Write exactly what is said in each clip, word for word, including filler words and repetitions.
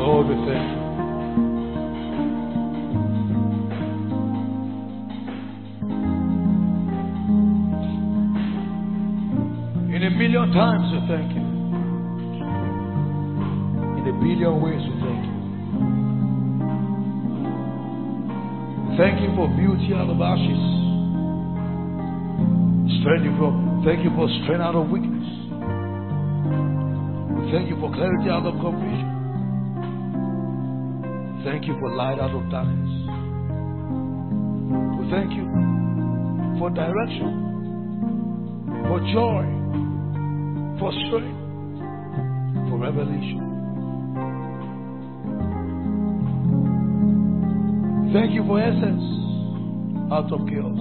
Lord, we thank you. In a million times we thank you. In a billion ways we thank you. Thank you for beauty out of ashes. Strength from. Thank you for strength out of weakness. Thank you for clarity out of confusion. Thank you for light out of darkness. We thank you for direction, for joy, for strength, for revelation. Thank you for essence out of chaos.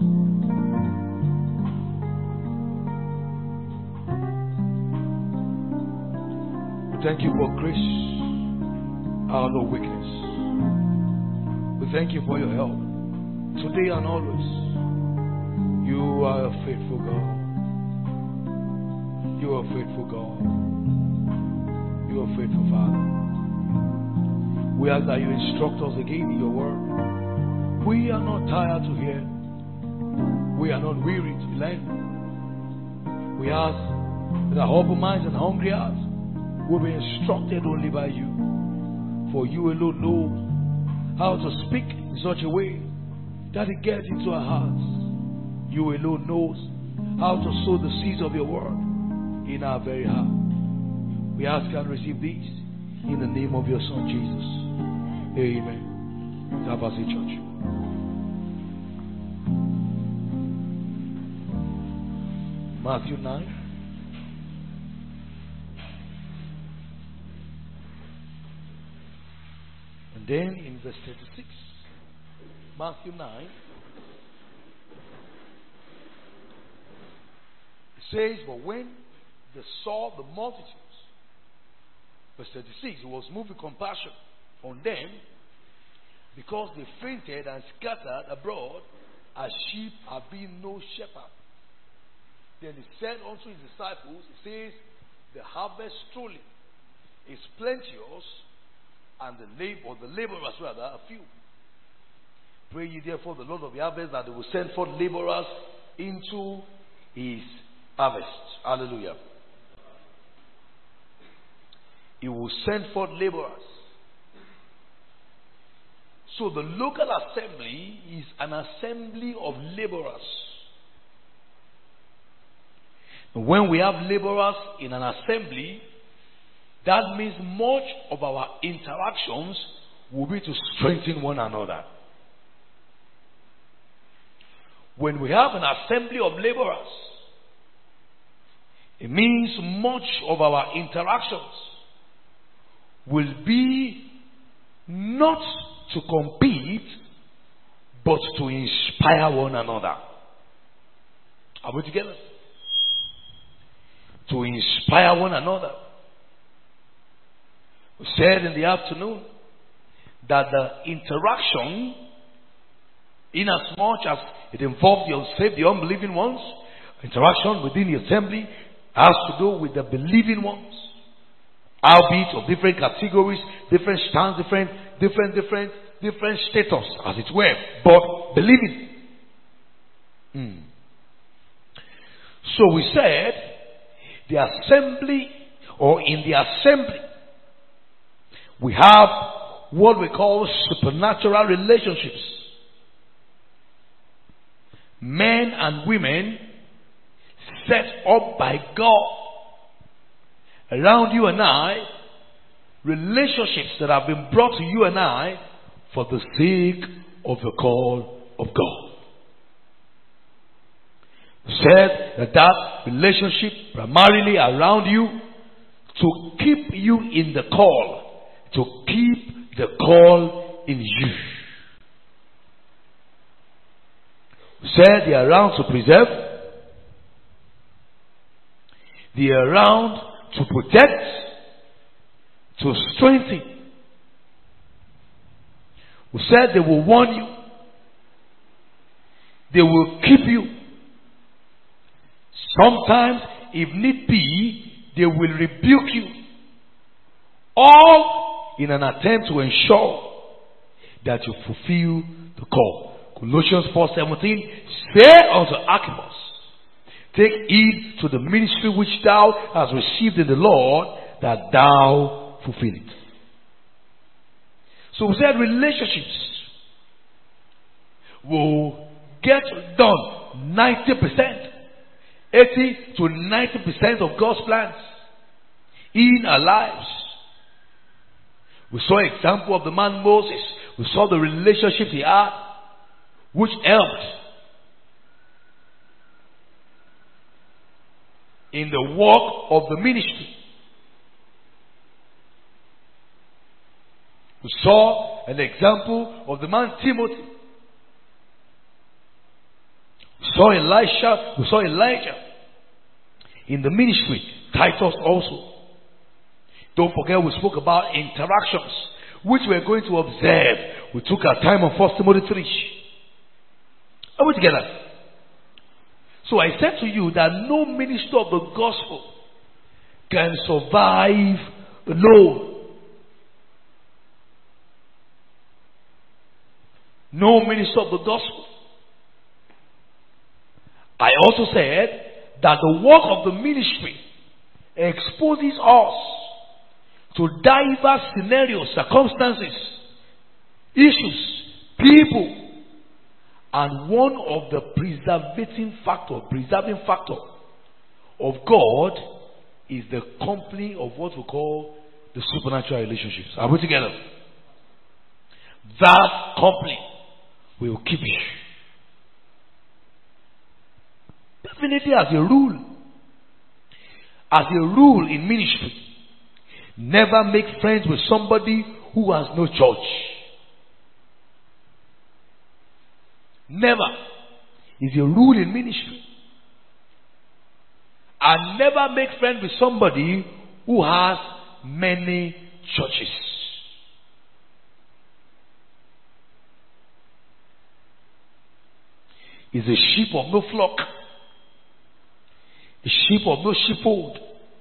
We thank you for grace out of weakness. We thank you for your help today and always. You are a faithful God. You are a faithful God. You are a faithful Father. We ask that you instruct us again in your word. We are not tired to hear. We are not weary to learn. We ask that our humble minds and hungry hearts will be instructed only by you. For you alone know how to speak in such a way that it gets into our hearts. You alone knows how to sow the seeds of your word in our very heart. We ask and receive these in the name of your Son Jesus. Amen. God bless you, church. Matthew nine. And then in verse thirty-six, Matthew nine, it says, but when they saw the multitudes, verse thirty-six, he was moved with compassion on them because they fainted and scattered abroad as sheep have been no shepherd. Then he said unto his disciples, he says, the harvest truly is plenteous, and the labor, the laborers rather, are few. Pray ye therefore the Lord of the harvest that he will send forth laborers into his harvest. Hallelujah. He will send forth laborers. So the local assembly is an assembly of laborers. When we have laborers in an assembly, that means much of our interactions will be to strengthen one another. When we have an assembly of laborers, it means much of our interactions will be not to compete, but to inspire one another. Are we together? To inspire one another. We said in the afternoon that the interaction, in as much as it involves the unsaved, the unbelieving ones, interaction within the assembly has to do with the believing ones. Albeit of different categories, different stands, different, different, different, different status, as it were, but believing. Mm. So we said, the assembly, or in the assembly, we have what we call supernatural relationships. Men and women set up by God around you and I, relationships that have been brought to you and I for the sake of the call of God. Said that that relationship primarily around you to keep you in the call, to keep the call in you. Said they are around to preserve, they are around to protect, to strengthen. We said they will warn you, they will keep you. Sometimes, if need be, they will rebuke you. All in an attempt to ensure that you fulfill the call. Colossians four seventeen, say unto Archippus, take heed to the ministry which thou hast received in the Lord, that thou fulfill it. So we said relationships will get done ninety percent, eighty to ninety percent of God's plans in our lives. We saw an example of the man Moses. We saw the relationship he had, which helped in the work of the ministry. We saw an example of the man Timothy. We saw Elisha. We saw Elijah in the ministry. Titus also. Don't forget we spoke about interactions, which we're going to observe. We took our time on First Timothy three. Are we together? So I said to you that no minister of the gospel can survive alone. No minister of the gospel. I also said that the work of the ministry exposes us to diverse scenarios, circumstances, issues, people. And one of the preservating factor, preserving factor of God is the company of what we call the supernatural relationships. Are we together? That company will keep you. Definitely as a rule. As a rule in ministry, never make friends with somebody who has no church. Never. Is a rule in ministry. And never make friends with somebody who has many churches. Is a sheep of no flock. A sheep of no sheepfold.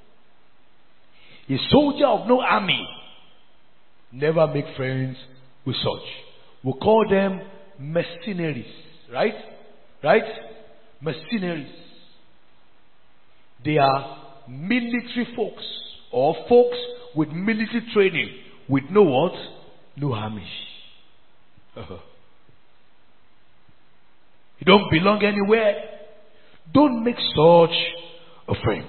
A soldier of no army. Never make friends with such. We call them mercenaries. Right? Right? Mercenaries. They are military folks. Or folks with military training. With no what? No army. You don't belong anywhere. Don't make such a friend.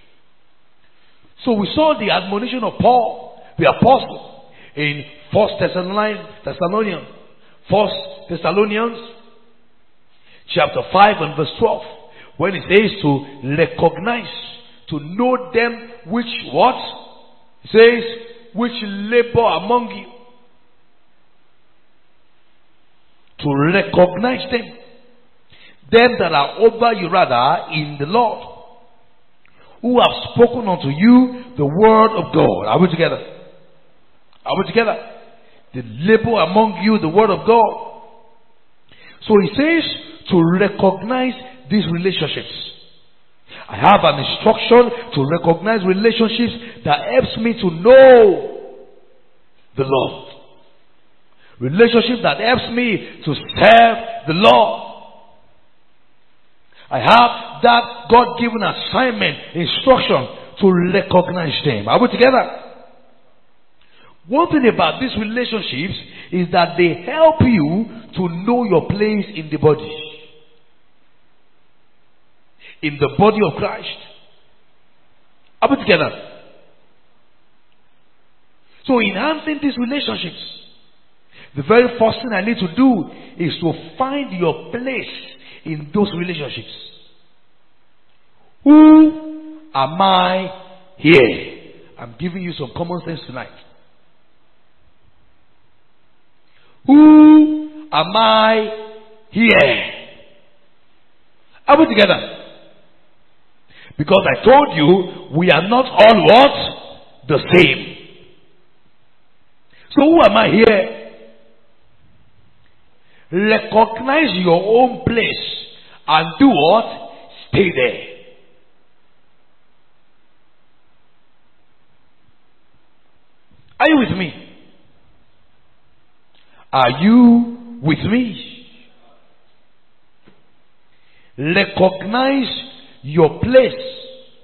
So we saw the admonition of Paul, the apostle, in First Thessalonians, First Thessalonians, chapter five and verse twelve, when it says to recognize, to know them which what? It says which labor among you. To recognize them. Them that are over you rather in the Lord, who have spoken unto you the word of God. Are we together? Are we together? They labor among you the word of God. So he says to recognize these relationships. I have an instruction to recognize relationships that helps me to know the Lord. Relationship that helps me to serve the Lord. I have that God-given assignment, instruction to recognize them. Are we together? One thing about these relationships is that they help you to know your place in the body. In the body of Christ. Are we together? So enhancing these relationships, the very first thing I need to do is to find your place in those relationships. Who am I here? I'm giving you some common sense tonight. Who am I here? Are we together? Because I told you we are not all what? The same. So who am I here? Recognize your own place and do what? Stay there. Are you with me? Are you with me? Recognize your place.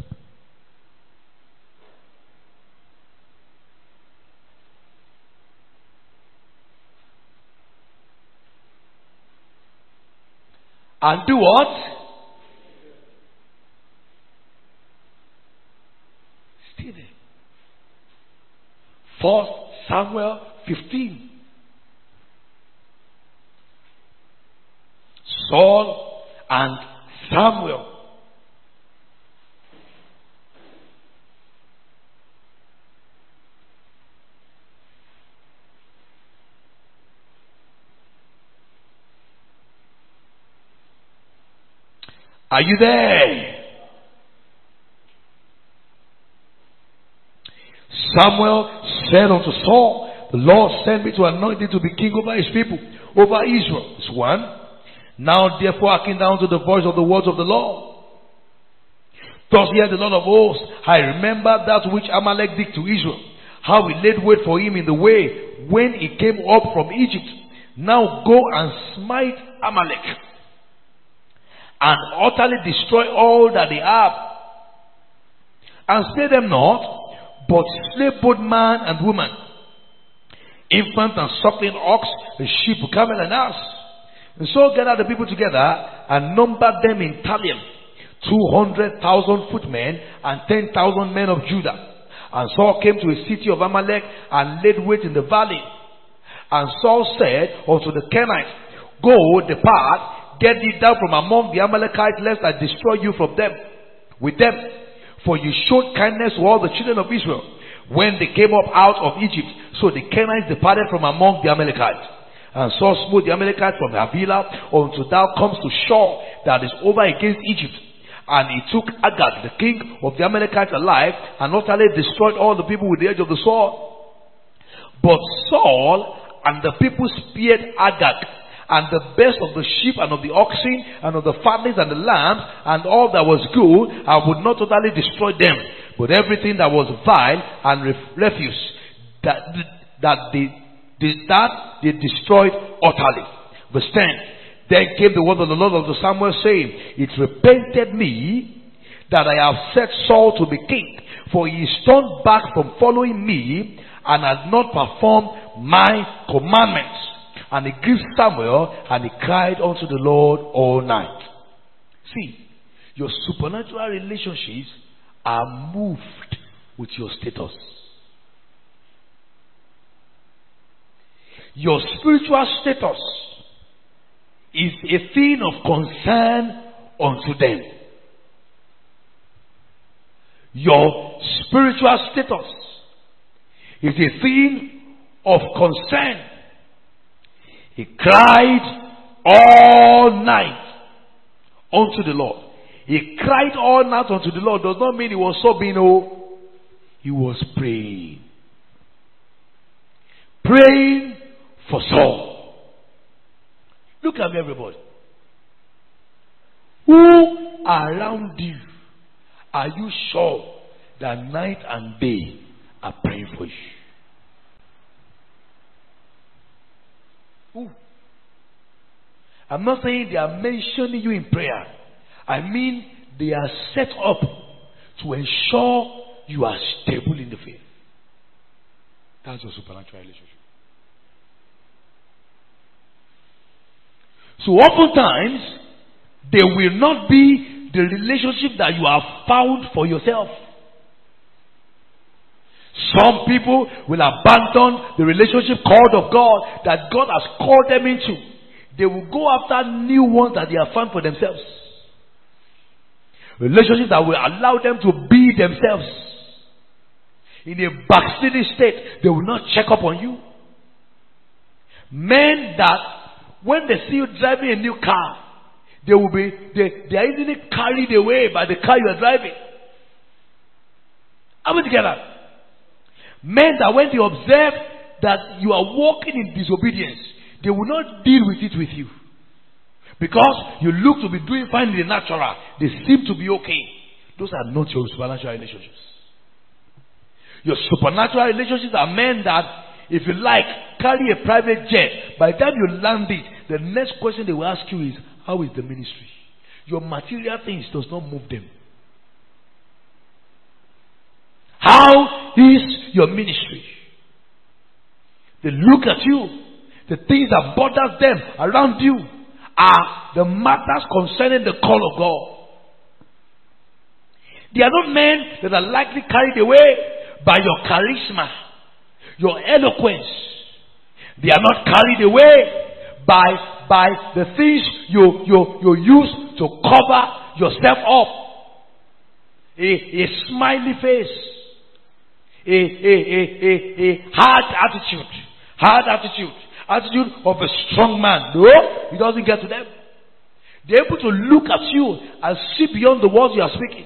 And do what? Stay there. First Samuel fifteen. Saul and Samuel. Are you there? Samuel said unto Saul, the Lord sent me to anoint thee to be king over his people, over Israel. It's one. Now therefore hearken down to the voice of the words of the Lord. Thus hear the Lord of hosts, I remember that which Amalek did to Israel, how he laid wait for him in the way when he came up from Egypt. Now go and smite Amalek, and utterly destroy all that they have, and spare them not, but slay both man and woman, infant and suckling ox, a sheep, camel, and ass. And so gathered the people together and numbered them in Talium, two hundred thousand footmen and ten thousand men of Judah. And Saul came to a city of Amalek and laid wait in the valley. And Saul said unto the Kenites, Go, depart, get thee down from among the Amalekites, lest I destroy you from them, with them. For you showed kindness to all the children of Israel when they came up out of Egypt. So the Kenites departed from among the Amalekites. And Saul smote the Amalekites from Havilah until thou comest to Shur, that is over against Egypt. And he took Agag, the king of the Amalekites, alive, and utterly destroyed all the people with the edge of the sword. But Saul and the people spared Agag, and the best of the sheep and of the oxen and of the fatlings and the lambs and all that was good, and would not totally destroy them, but everything that was vile and ref- refuse that that they, they that they destroyed utterly. Verse ten. Then came the word of the Lord unto Samuel, saying, It repented me that I have set Saul to be king, for he is turned back from following me, and has not performed my commandments. And he grieved Samuel, and he cried unto the Lord all night. See, your supernatural relationships are moved with your status. Your spiritual status is a thing of concern unto them. Your spiritual status is a thing of concern. He cried all night unto the Lord. He cried all night unto the Lord does not mean he was sobbing. Oh, he was praying. Praying for Saul. Look at me, everybody. Who around you are you sure that night and day are praying for you? Who? I'm not saying they are mentioning you in prayer. I mean they are set up to ensure you are stable in the faith. That's your supernatural relationship. So oftentimes, they will not be the relationship that you have found for yourself. Some people will abandon the relationship called of God that God has called them into. They will go after new ones that they have found for themselves. Relationships that will allow them to be themselves. In a backsliding state, they will not check up on you. Men that when they see you driving a new car, they will be they, they are easily carried away by the car you are driving. Are we together? Men that when they observe that you are walking in disobedience, they will not deal with it with you. Because you look to be doing fine in the natural. They seem to be okay. Those are not your supernatural relationships. Your supernatural relationships are men that, if you like, carry a private jet. By the time you land it, the next question they will ask you is, how is the ministry? Your material things does not move them. How is your ministry? They look at you. The things that bothers them around you are the matters concerning the call of God. They are not men that are likely carried away by your charisma, your eloquence. They are not carried away by, by the things you, you, you use to cover yourself up. A, a smiley face. A, a, a, a, a hard attitude. Hard attitude. Attitude of a strong man. No, it doesn't get to them. They're able to look at you and see beyond the words you are speaking.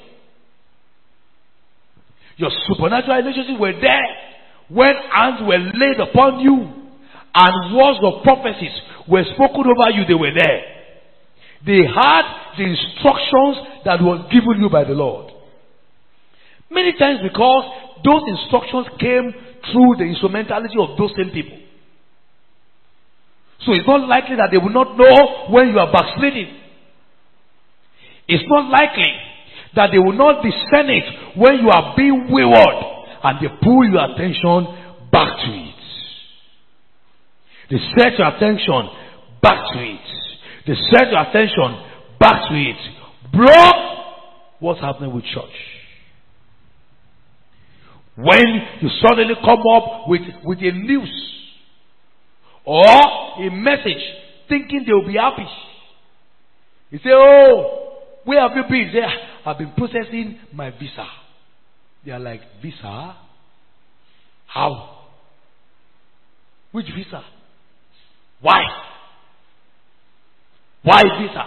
Your supernatural relationships were there when hands were laid upon you and words of prophecies were spoken over you. They were there. They had the instructions that was given you by the Lord. Many times because those instructions came through the instrumentality of those same people. So it's not likely that they will not know when you are backsliding. It's not likely that they will not discern it when you are being wayward, and they pull your attention back to it. They set your attention back to it. They set your attention back to it. Bro, what's happening with church? When you suddenly come up with, with a news or a message thinking they will be happy. You say, oh, where have you been? They say, I've been processing my visa. They are like, visa? How? Which visa? Why? Why visa?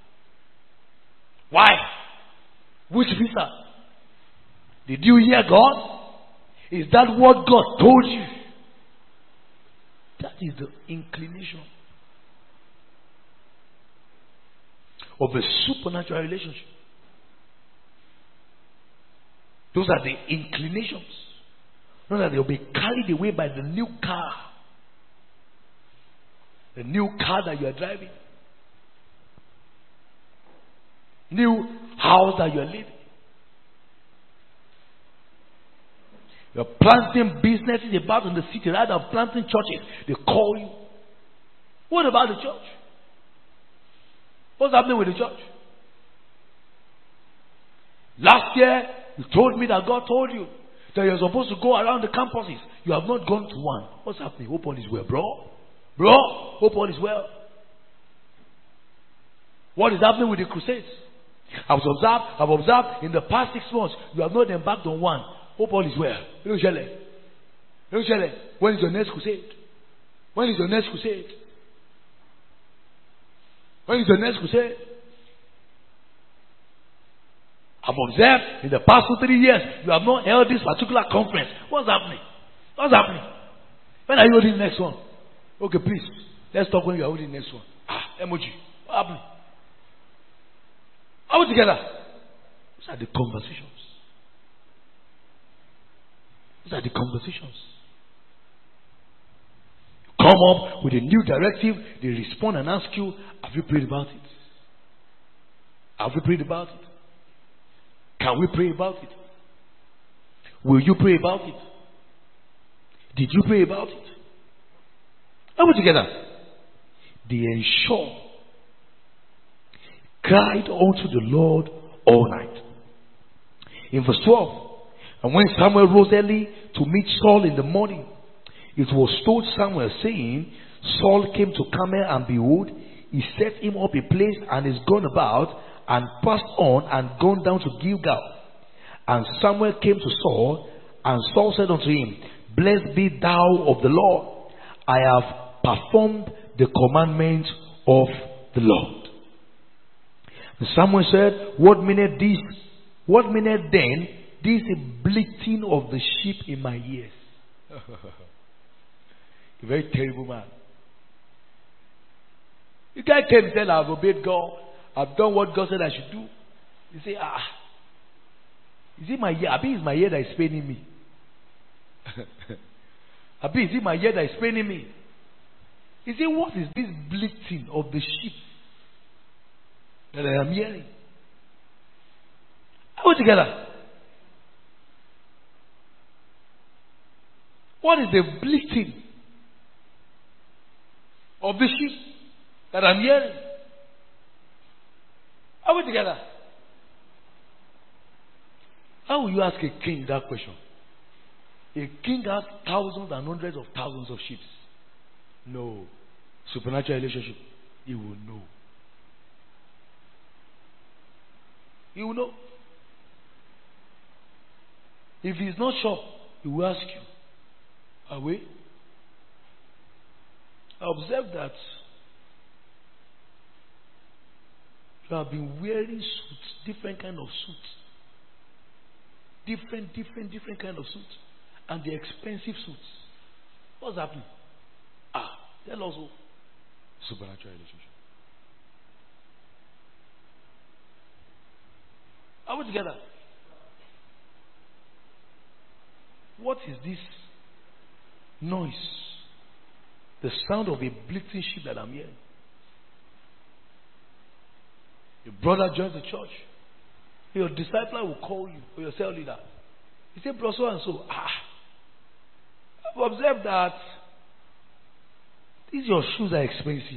Why? Which visa? Did you hear God? Is that what God told you? That is the inclination of a supernatural relationship. Those are the inclinations. Not that they'll be carried away by the new car. The new car that you are driving. New house that you are living. You're planting businesses about in the city rather than planting churches. They call you. What about the church? What's happening with the church? Last year, you told me that God told you that you're supposed to go around the campuses. You have not gone to one. What's happening? Hope all is well, bro. Bro, hope all is well. What is happening with the crusades? I've observed, I've observed in the past six months, you have not embarked on one. Hope all is well. When is your next crusade? When is your next crusade? When is your next crusade? I've observed in the past two, three years, you have not held this particular conference. What's happening? What's happening? When are you holding the next one? Okay, please. Let's talk when you are holding the next one. Ah, emoji. What happened? Are we together? Those are the conversations. Those are the conversations. You come up with a new directive, they respond and ask you, have you prayed about it? Have you prayed about it? Can we pray about it? Will you pray about it? Did you pray about it? Are we together? They ensure cried unto the Lord all night. In verse twelve, and when Samuel rose early to meet Saul in the morning, it was told Samuel, saying, Saul came to Carmel, and behold, he set him up a place, and is gone about, and passed on, and gone down to Gilgal. And Samuel came to Saul, and Saul said unto him, Blessed be thou of the Lord. I have performed the commandment of the Lord. And Samuel said, What meaneth this? What meaneth then this bleating of the sheep in my ears? A very terrible man. The guy came and said, I've obeyed God. I've done what God said I should do. You say, ah, is it my ear? I think it's my ear that is paining me. Abi, is it my ear that is paining me? He said, what is this bleating of the sheep that I am hearing? Are we together? What is the bleating of the sheep that I'm hearing? Are we together? How will you ask a king that question? A king has thousands and hundreds of thousands of sheep. No. Supernatural relationship. He will know. He will know. If he is not sure, he will ask you. Are we? I observe that you have been wearing suits, different kind of suits. Different, different, different kind of suits. And the expensive suits. What's happening? Ah, tell us who. Supernatural relationship. Are we together? What is this noise? The sound of a bleating sheep that I'm hearing. Your brother joins the church. Your disciple will call you, or your cell leader. He said, bro, so and so. Ah, I've observed that these your shoes are expensive.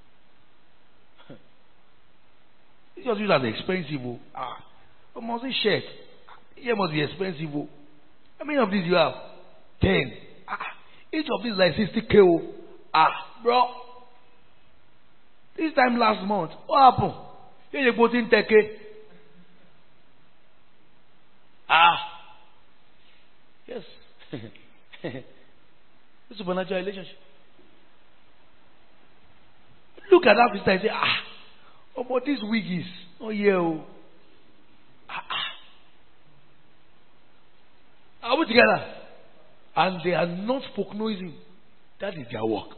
These your shoes are expensive. Oh. Ah, but must be shirt. Here must be expensive. Oh. How many of these you have? Ten. Ah, each of these is like sixty K. Oh. Ah, bro. This time last month, what happened? Here you put in ten K. Ah, yes. It's a supernatural relationship. Look at that sister and say, ah, oh, but this wig is, oh yeah, oh. Ah, ah. Are we together? And they are not folk noising. That is their work.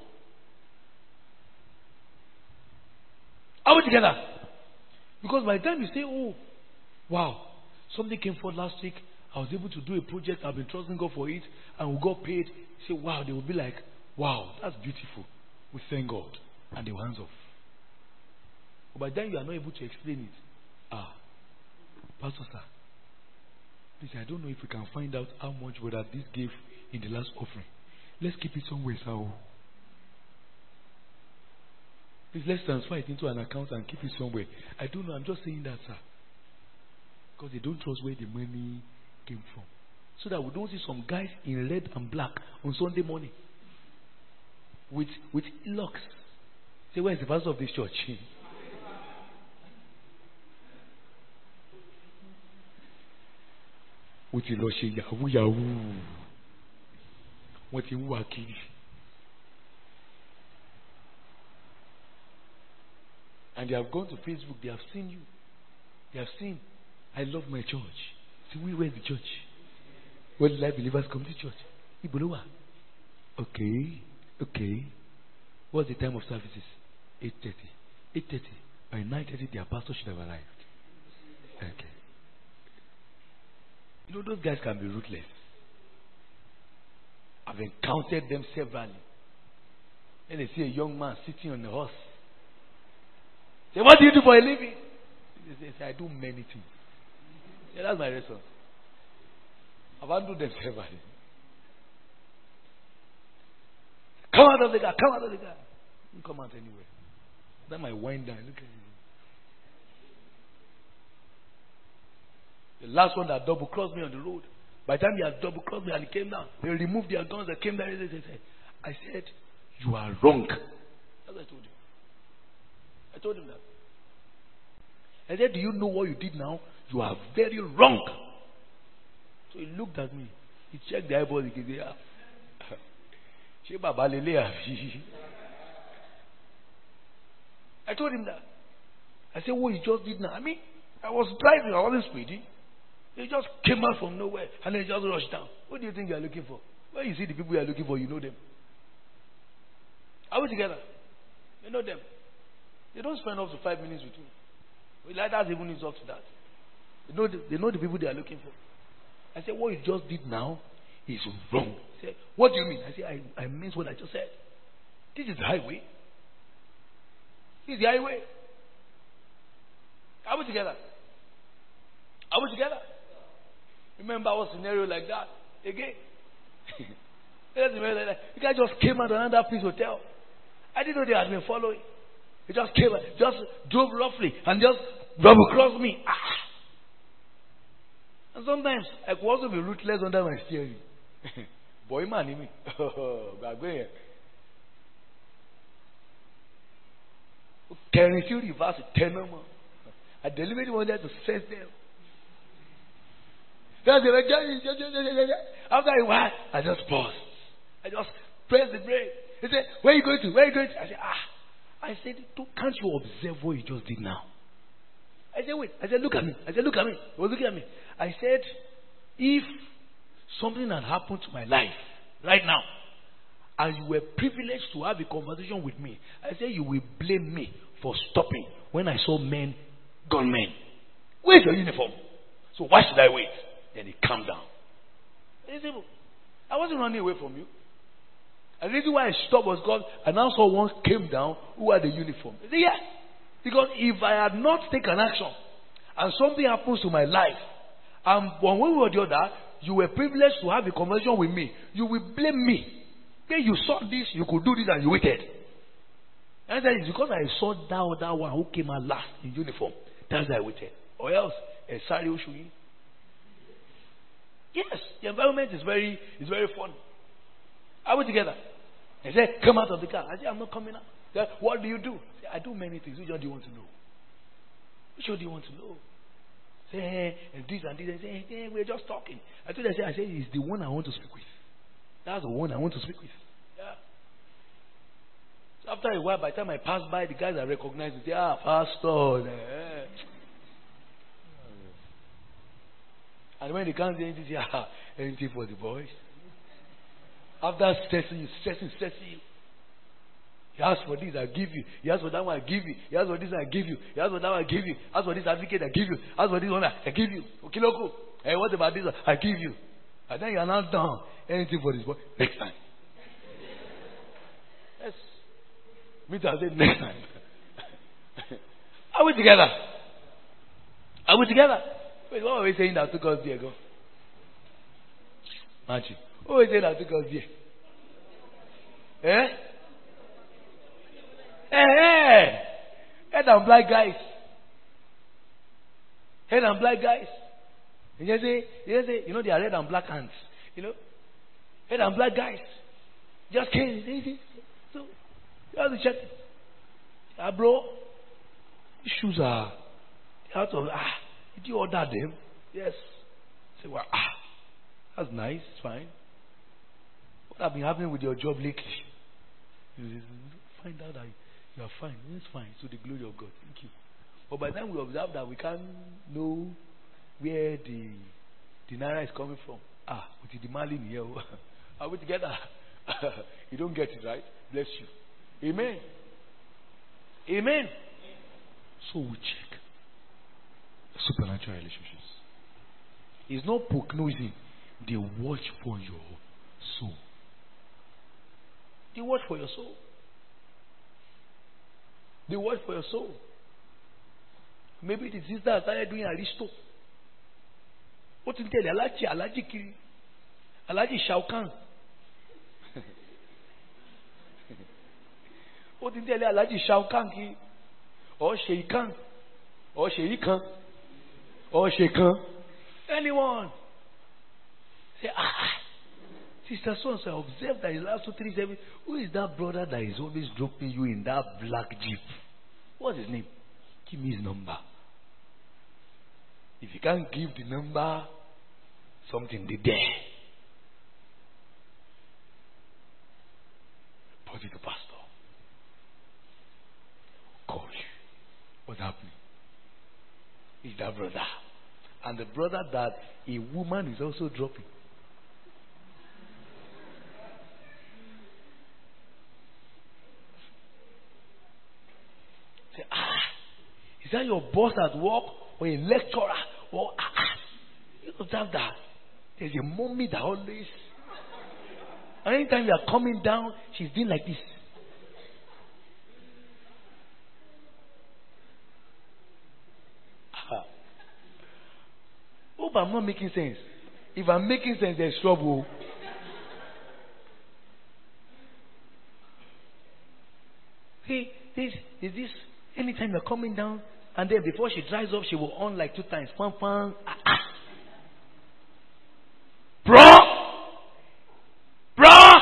Are we together? Because by the time you say, oh, wow, something came forward last week, I was able to do a project, I've been trusting God for it, and we got paid. Say, wow, they will be like, wow, that's beautiful. We thank God. And they will hands off. But by then you are not able to explain it. Ah, Pastor sir, please, I don't know if we can find out how much brother this gave in the last offering. Let's keep it somewhere, sir. Please, let's transfer it into an account and keep it somewhere. I don't know, I'm just saying that, sir. Because they don't trust where the money came from. So that we don't see some guys in red and black on Sunday morning with with locks. Say, where is the pastor of this church? With the Lord, yahoo yahoo. What in working? And they have gone to Facebook. They have seen you. They have seen. I love my church. See, we where's the church? When live believers come to church? Ibolowa. Okay. Okay. What's the time of services? eight thirty. eight thirty. By nine thirty, their pastor should have arrived. Okay. You know, those guys can be ruthless. I've encountered them severally. And they see a young man sitting on a horse. Say, what do you do for a living? They say, I do many things. Yeah, that's my response. I've handled them severally. Come out of the car, come out of the car. You come out anywhere. Then my wind down. Look at you. The last one that double crossed me on the road. By the time they had double crossed me and he came down, they removed their guns and came down. And they said, I said, you are wrong. That's what I told him. I told him that. I said, do you know what you did now? You are very wrong. So he looked at me. He checked the eyeballs. He said, ah. I told him that. I said, what you just did now? I mean, I was driving. I wasn't speeding. He just came out from nowhere and then just rushed down. What do you think you are looking for? When you see the people you are looking for, you know them. Are we together? You know them. They don't spend up to five minutes with you. Well, like that even is up to that. They know the, they know the people they are looking for. I said, what you just did now is wrong. He said, what do you mean? I said, I, I meant what I just said. This is the highway. This is the highway. Are we together? Are we together? Remember our scenario like that again. The guy just came out of another place hotel. I didn't know they had been following. He just came, just drove roughly and just drove across me. Ah. And sometimes I could also be ruthless under my steering. Boy, man, me. Can you reverse it? Ten more. I deliberately wanted to set them. After a while, I just paused. I just pressed the brake. He said, where are you going to? Where are you going to? I said, ah. I said, can't you observe what you just did now? I said, wait. I said, look at me. I said, look at me. He was looking at me. I said, if something had happened to my life right now, and you were privileged to have a conversation with me, I said, you will blame me for stopping when I saw men, gunmen. Where's your uniform? So why should I wait? Then he calmed down. I wasn't running away from you. And the reason why I stopped was because I now saw one came down who had a uniform. I said, yeah. Because if I had not taken action and something happens to my life, and one way or the other, you were privileged to have a conversation with me, you will blame me. When you saw this, you could do this and you waited. And I said, it's because I saw that other one who came out last in uniform. That's why I waited. Or else, a sorry Ushui. Yes, the environment is very is very fun. Are we together? They said, come out of the car. I said, I'm not coming out. They said, what do you do? I, said, I do many things. Which one do you want to know? Which one do you want to know? Say, hey, and this and this. I say, hey, we're just talking. I told them, I said, I said, it's the one I want to speak with. That's the one I want to speak with. Yeah. So after a while, by the time I pass by, the guys are recognized. They say, ah, pastor. Yeah. And when they can't say anything, they say, ah, anything for the boys. After stressing you, stressing, stressing you. He asked for this, I give you. He asked for that one, I give you. He asked for this, I give you. He asked for that one, I give you. Ask for this certificate, I give you. Ask for this one, I give you. Okay, loco. Hey, what about this one? I give you. And then you are not done. Anything for this boy. Next time. Yes. Me too, I said next time. Are we together? Are we together? Wait, what were we saying that took us there? Go. Magic. What were we saying that took us there? Eh? Hey, hey! Head and black guys. Head and black guys. You just say, you just say, you know, they are red and black hands. You know? Head and black guys. Just came. So, you have to check. Ah, bro, these shoes are out of, ah, did you order them? Yes. Say, well, ah, that's nice, it's fine. What have been happening with your job lately? You find out that you are fine. It's fine. So the glory of God. Thank you. But by the time we observe that, we can't know where the the naira is coming from. Ah, with the Malin here. Are we together? You don't get it, right? Bless you. Amen. Amen. So we check supernatural relationships. It's not prognosing. They watch for your soul. They watch for your soul. They watch for your soul. Maybe the sister started doing aristo. What to tell you? Alaji, Alaji Kiri. Alaji Shaukan. What to tell you? Alaji Shaukan Ki. Or Sheikan. Or Sheikan. Or Sheikan. Anyone. Say, ah. Sister so I observed that in the last two, three, seven. Who is that brother that is always dropping you in that black jeep? What's his name? Give me his number. If you can't give the number, something did there. Report it to pastor. Call you. What's happening? Is that brother? And the brother that a woman is also dropping. Say, ah, is that your boss at work or a lecturer? Or ah, ah. You observe that there's a mommy that always And anytime you are coming down, she's doing like this. Hope I'm not making sense. If I'm making sense, there's trouble. See, this is this. Anytime you're coming down, and then before she dries up, she will on like two times. Fun, fun. Ah, ah. Bro! Bro!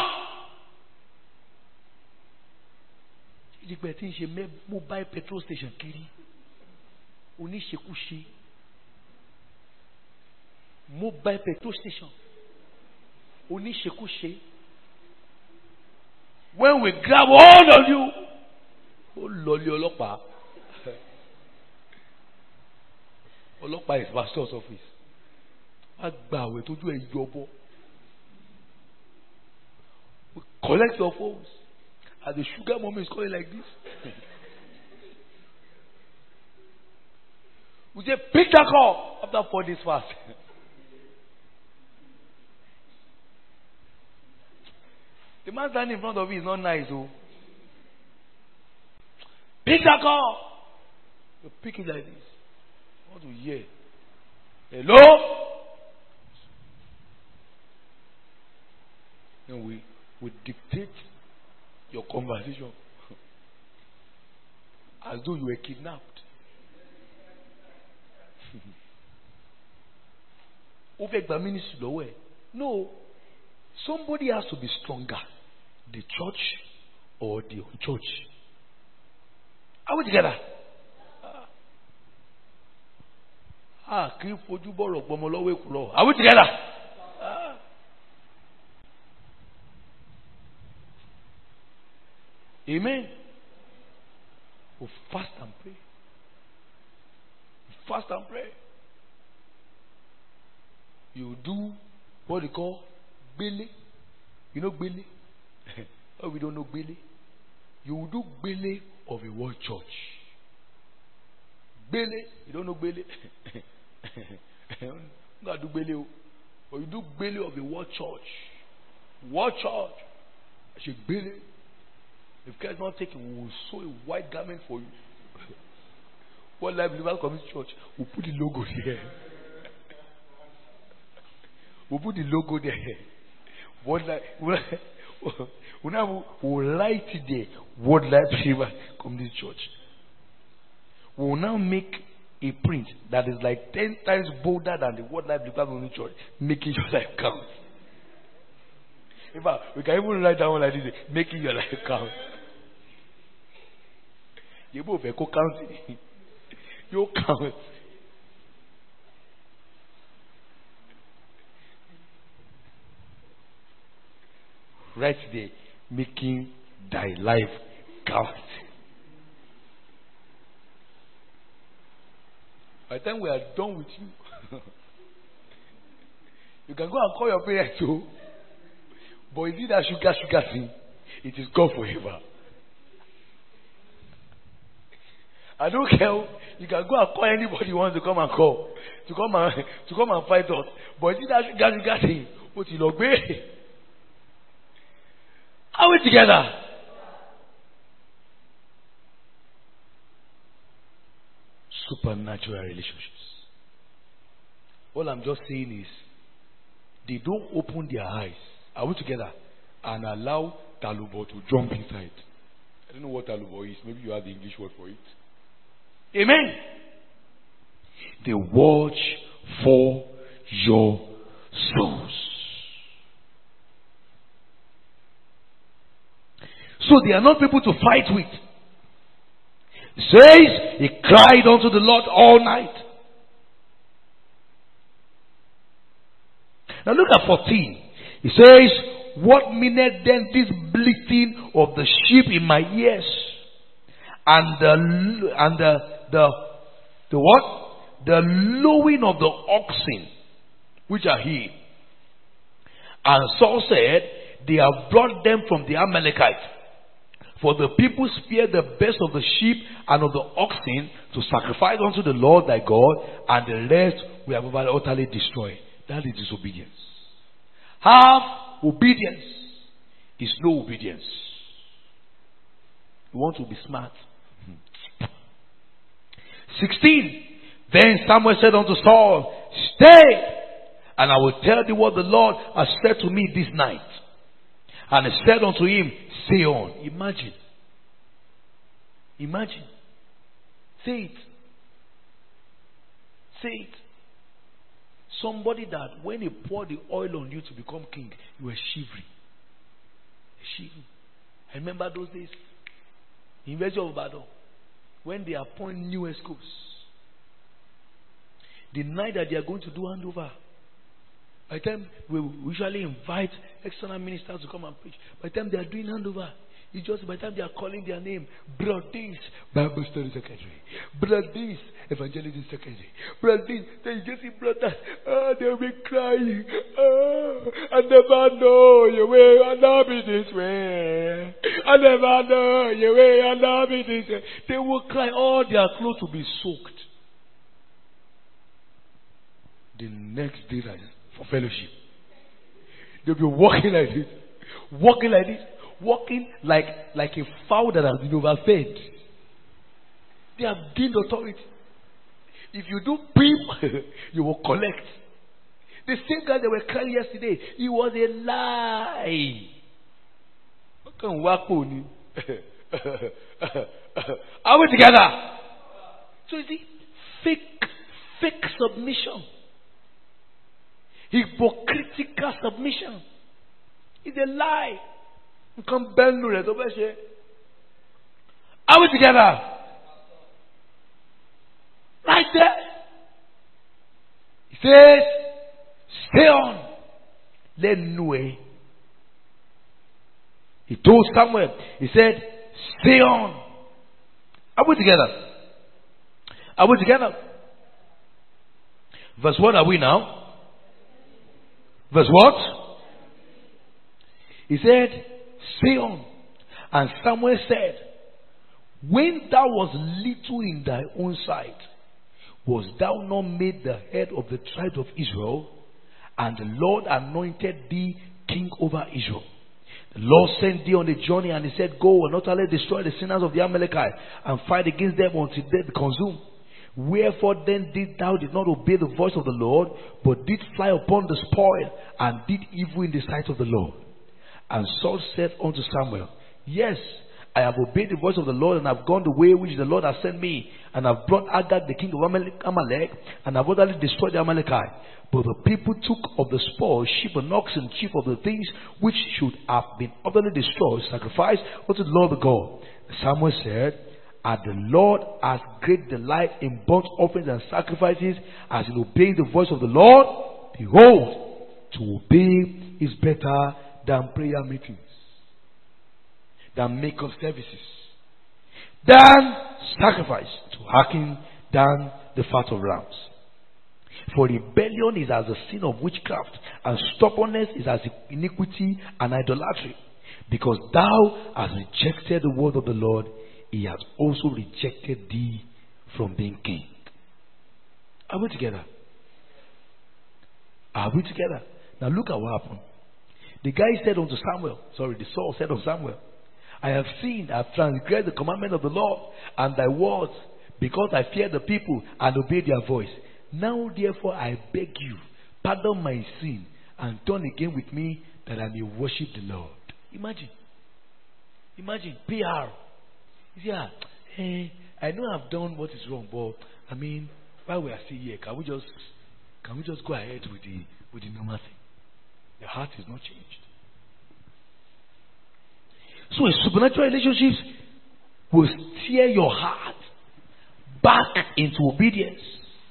Ìdìgbà tí ń ṣe mobile petrol station kiri. Oníṣekúṣe. Mobile petrol station. Oníṣekúṣe. When we grab hold of you, ó lọlé ọlọ́pàá. Ọlọ́pàá is pastor's office. Wá gba àwẹ̀ tójú ẹ̀ yọbọ. We collect your phones. And the sugar mommy is calling like this. We say, pick that call after four days fast. The man standing in front of you is not nice, oh. Pick that call. You pick it like this. I want to hear. Hello? And we we dictate your conversation as though you were kidnapped. No, somebody has to be stronger, the church or the church. Are we together? Ah, are we together? Ah. Amen. We fast and pray. We fast and pray. You do what they call Billy. You know Billy? Oh, we don't know Billy. You will do Billy of a world church. Billy, you don't know Billy? You gotta do Billy. Or you do Billy of a world church. World church. I should Billy. If God is not taken, we will sew a white garment for you. What Life Believers Community Church? We'll put the logo there. We'll put the logo there. What Life? We'll now we'll light it there. What Life Believers Community Church? We will now make a print that is like ten times bolder than the What Life Believers Community Church, making your life count. In fact, we can even write down like this, making your life count. You both go count. You count. Right there, making thy life count. By the time we are done with you, you can go and call your parents too. But is it that sugar, sugar thing? It is gone forever. I don't care. You can go and call anybody you want to come and call. To come and to come and fight us. But is it that sugar, sugar thing? What you log me? Are we together? Supernatural relationships. All I'm just saying is, they don't open their eyes. Are we together? And allow Talubo to jump inside. I don't know what Talubo is. Maybe you have the English word for it. Amen. They watch for your souls. So they are not people to fight with. It says, he cried unto the Lord all night. Now look at fourteen. It says, what meaneth then this bleating of the sheep in my ears? And the and the the the what? The lowing of the oxen, which are he. And Saul said, they have brought them from the Amalekites. For the people spare the best of the sheep and of the oxen to sacrifice unto the Lord thy God, and the rest we have utterly destroyed. That is disobedience. Have obedience is no obedience. You want to be smart. sixteen. Then Samuel said unto Saul, stay, and I will tell thee what the Lord has said to me this night. And he said unto him, say on. Imagine. Imagine. Say it. Say it. Somebody that when he poured the oil on you to become king, you were shivering. Shivering. I remember those days. In University of Ibadan, when they appoint new escorts, the night that they are going to do handover, by the time we usually invite external ministers to come and preach, by the time they are doing handover, it's just by the time they are calling their name, brother this, Bible study secretary, brother this, evangelism secretary, brother this, then you just see brother, oh, they'll be crying, oh, I never know your way, I love it this way, I never know your way, I love it this way. They will cry, all their clothes will be soaked. The next day, like, for fellowship, they'll be walking like this, walking like this, walking like like a fowl that has been overfed. They have gained authority. If you do peep, you will collect. The same guy that were crying yesterday, it was a lie. Are we together? So you see, fake, fake submission. Hypocritical submission is a lie. You can't bend it over here. Are we together? Right there. He says, stay on. Let no way. He told Samuel, he said, stay on. Are we together? Are we together? Verse what are we now? Verse what? He said, stay on. And Samuel said, when thou was little in thy own sight, was thou not made the head of the tribe of Israel? And the Lord anointed thee king over Israel. The Lord sent thee on a journey, and he said, go and utterly destroy the sinners of the Amalekites, and fight against them until they be consumed. Wherefore then did thou did not obey the voice of the Lord, but did fly upon the spoil, and did evil in the sight of the Lord? And Saul said unto Samuel, yes, I have obeyed the voice of the Lord, and have gone the way which the Lord has sent me, and have brought Agag the king of Amalek, and have utterly destroyed the Amalekites. But the people took of the spoil sheep and oxen, chief of the things which should have been utterly destroyed, sacrificed unto the Lord the God. And Samuel said, as the Lord has great delight in burnt offerings and sacrifices, as in obeying the voice of the Lord, behold, to obey is better than prayer meetings, than make of services, than sacrifice, to hearken than the fat of rams. For rebellion is as the sin of witchcraft, and stubbornness is as iniquity and idolatry. Because thou hast rejected the word of the Lord, he has also rejected thee from being king. Are we together? Are we together? Now look at what happened. The guy said unto Samuel, sorry, the Saul said unto Samuel, I have sinned, I have transgressed the commandment of the Lord and thy words, because I fear the people and obey their voice. Now therefore I beg you, pardon my sin and turn again with me, that I may worship the Lord. Imagine. Imagine. P R. Yeah, hey, I know I've done what is wrong, but I mean, while we are still here, can we just can we just go ahead with the with the normal thing? The heart is not changed. So a supernatural relationships will steer your heart back into obedience.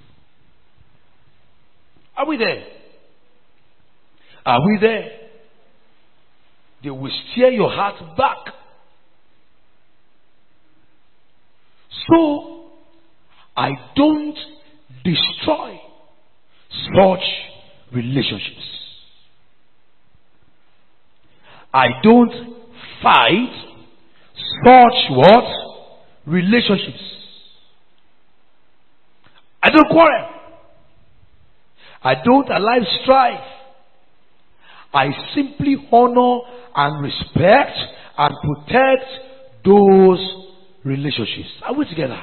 Are we there? Are we there? They will steer your heart back. So, I don't destroy such relationships. I don't fight such what? Relationships. I don't quarrel. I don't allow strife. I simply honor and respect and protect those relationships. Are we together?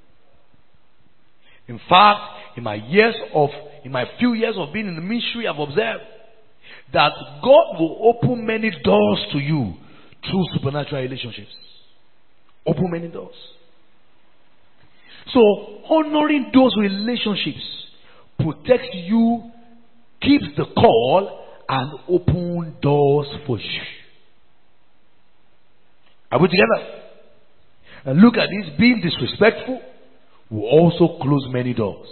In fact, in my years of, in my few years of being in the ministry, I've observed that God will open many doors to you through supernatural relationships. Open many doors. So, honoring those relationships protects you, keeps the call, and open doors for you. Are we together? And look at this, being disrespectful will also close many doors.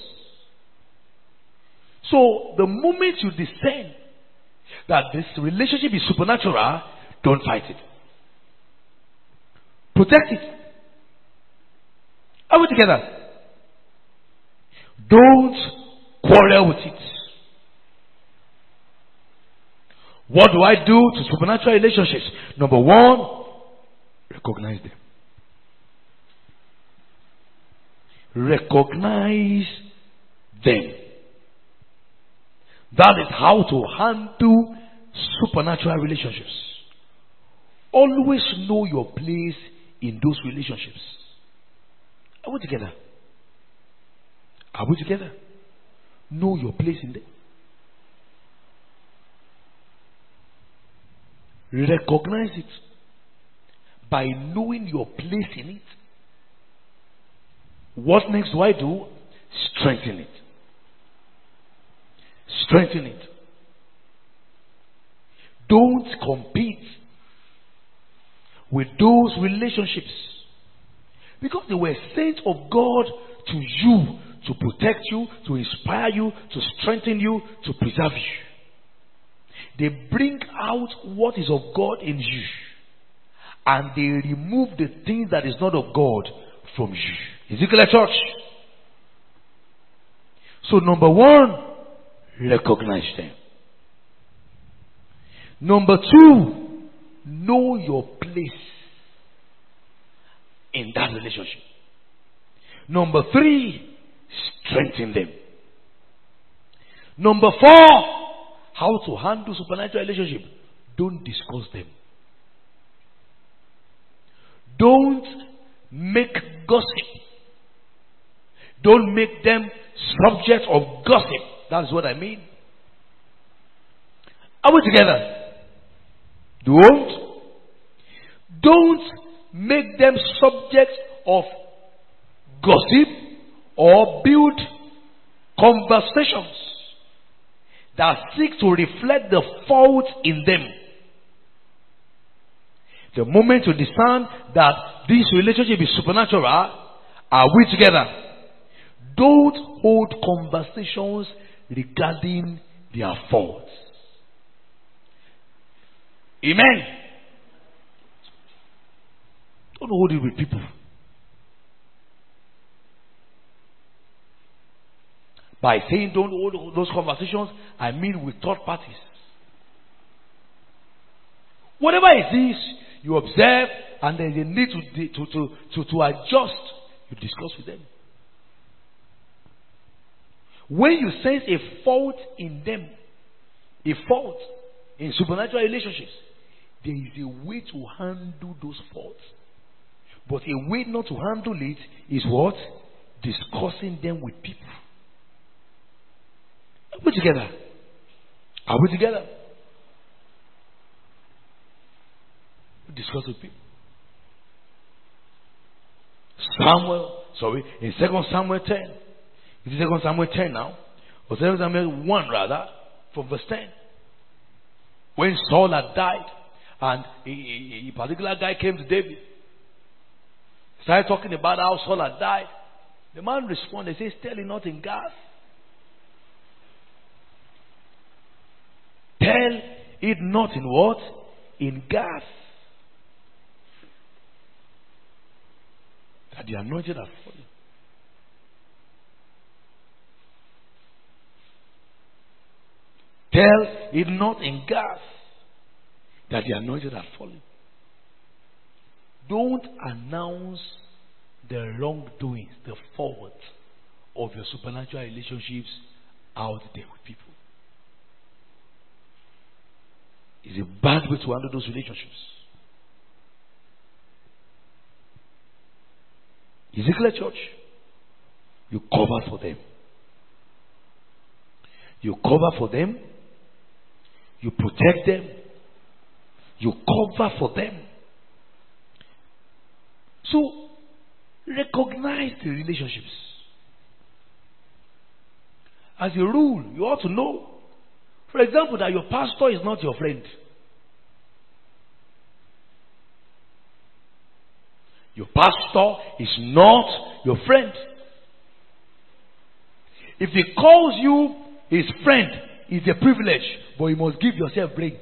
So, the moment you discern that this relationship is supernatural, don't fight it. Protect it. Are we together? Don't quarrel with it. What do I do to supernatural relationships? Number one, recognize them. Recognize them. That is how to handle supernatural relationships. Always know your place in those relationships. Are we together? Are we together? Know your place in them. Recognize it by knowing your place in it. What next do I do? Strengthen it. Strengthen it. Don't compete with those relationships, because they were sent of God to you to protect you, to inspire you, to strengthen you, to preserve you. They bring out what is of God in you, and they remove the things that is not of God from you. Ezekiel Church. So number one, recognize them. Number two, know your place in that relationship. Number three, strengthen them. Number four, how to handle supernatural relationship. Don't discuss them. Don't make gossip. Don't make them subject of gossip. That's what I mean. Are we together? Don't. Don't make them subject of gossip or build conversations that seek to reflect the fault in them. The moment you discern that this relationship is supernatural, are we together? Don't hold conversations regarding their faults. Amen. Don't hold it with people. By saying don't hold those conversations, I mean with third parties. Whatever it is you observe and there's a need to, to, to, to, to adjust, you discuss with them. When you sense a fault in them, a fault in supernatural relationships, there is a way to handle those faults. But a way not to handle it is what? Discussing them with people. Are we together? Are we together? We discuss with people. Samuel, sorry, in Second Samuel ten. Is it Second Samuel ten now? Or Second Samuel one rather, from verse ten. When Saul had died, and a, a, a particular guy came to David, started talking about how Saul had died. The man responded, he says, tell it not in Gath. Tell it not in what? In Gath. That the anointed has fallen. Tell it not in Gath that the anointed has fallen. Don't announce the wrongdoings, the fault of your supernatural relationships out there with people. It's a bad way to handle those relationships. Ezekiel Church, you cover for them. You cover for them. You protect them. You cover for them. So, recognize the relationships. As a rule, you ought to know. For example, that your pastor is not your friend. Your pastor is not your friend. If he calls you his friend, it's a privilege, but you must give yourself brain.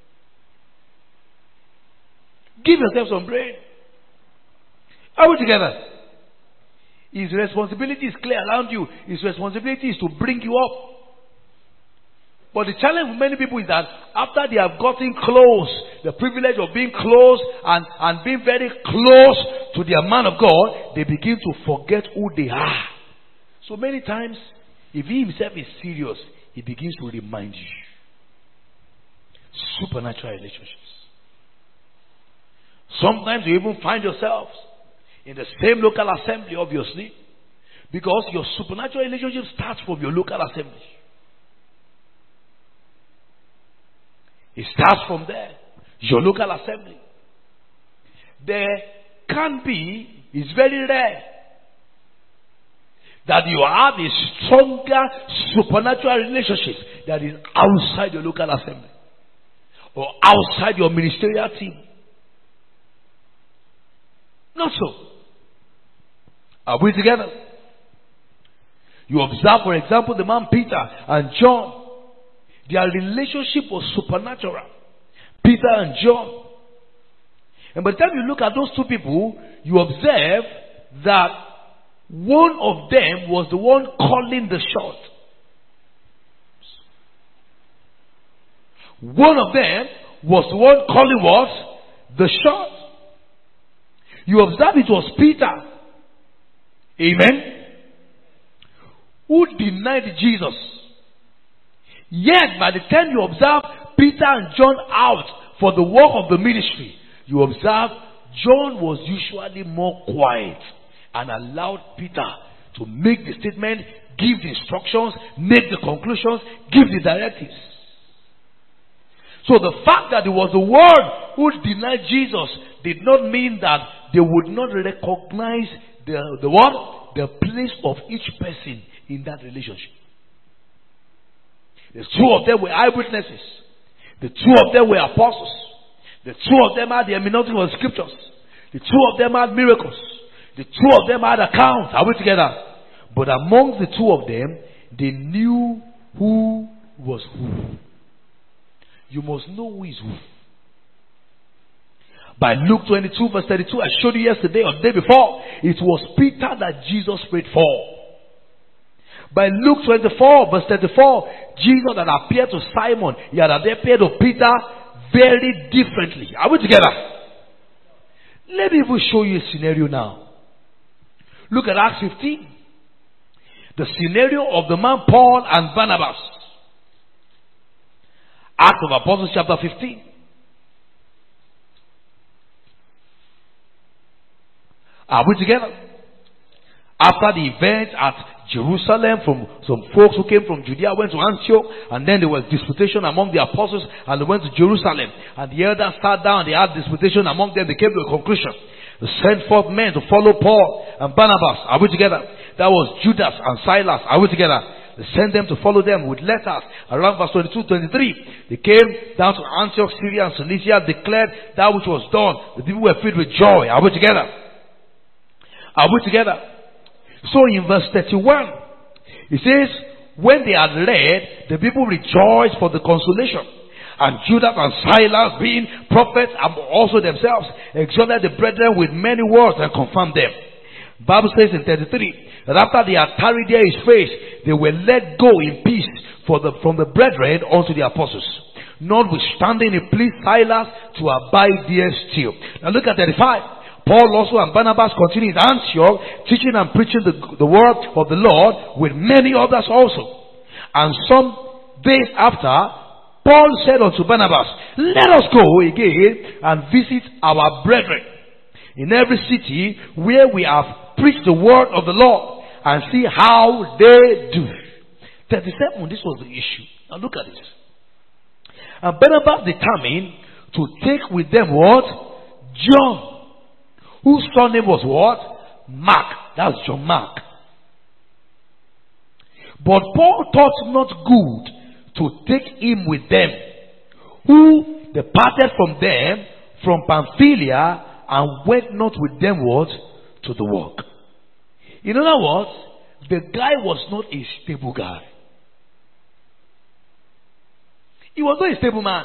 Give yourself some brain. Are we together? His responsibility is clear around you. His responsibility is to bring you up. But the challenge with many people is that after they have gotten close, the privilege of being close and, and being very close to their man of God, they begin to forget who they are. So many times, if he himself is serious, he begins to remind you. Supernatural relationships. Sometimes you even find yourselves in the same local assembly, obviously, because your supernatural relationship starts from your local assembly. It starts from there. Your local assembly. There can be, it's very rare, that you have a stronger supernatural relationship that is outside your local assembly or outside your ministerial team. Not so. Are we together? You observe, for example, the man Peter and John. Their relationship was supernatural. Peter and John. And by the time you look at those two people, you observe that one of them was the one calling the shot. One of them was the one calling what? The shot. You observe it was Peter. Amen. Who denied Jesus. Yet, by the time you observe Peter and John out for the work of the ministry, you observe John was usually more quiet and allowed Peter to make the statement, give the instructions, make the conclusions, give the directives. So the fact that it was the Word who denied Jesus did not mean that they would not recognize the, the what? The place of each person in that relationship. The two of them were eyewitnesses. The two of them were apostles. The two of them had the hermeneutics of the scriptures. The two of them had miracles. The two of them had accounts. Are we together? But among the two of them, they knew who was who. You must know who is who. By Luke twenty-two verse thirty-two, I showed you yesterday or the day before, it was Peter that Jesus prayed for. By Luke twenty-four verse thirty-four, Jesus had appeared to Simon. He had appeared to Peter very differently. Are we together? Let me even show you a scenario now. Look at Acts fifteen. The scenario of the man Paul and Barnabas. Acts of Apostles chapter fifteen. Are we together? After the event at Jerusalem, from some folks who came from Judea went to Antioch, and then there was disputation among the apostles, and they went to Jerusalem, and the elders sat down, they had disputation among them, they came to a conclusion. They sent forth men to follow Paul and Barnabas. Are we together? That was Judas and Silas. Are we together? They sent them to follow them with letters. Around verse twenty-two, twenty-three, they came down to Antioch, Syria and Cilicia, declared that which was done. The people were filled with joy. Are we together? Are we together? So in verse thirty-one, it says, when they had read, the people rejoiced for the consolation. And Judas and Silas, being prophets and also themselves, exhorted the brethren with many words and confirmed them. The Bible says in thirty-three, that after they had tarried there his face, they were let go in peace for the, from the brethren unto the apostles. Notwithstanding, it pleased Silas to abide there still. Now look at thirty-five. Paul also and Barnabas continued in Antioch, teaching and preaching the, the word of the Lord with many others also. And some days after, Paul said unto Barnabas, let us go again and visit our brethren in every city where we have preached the word of the Lord, and see how they do. thirty-seven, this was the issue. Now look at this. And Barnabas determined to take with them what? John, whose surname was what? Mark. That's John Mark. But Paul thought not good to take him with them, who departed from them from Pamphylia, and went not with them what? To the work. In other words, the guy was not a stable guy. He was not a stable man.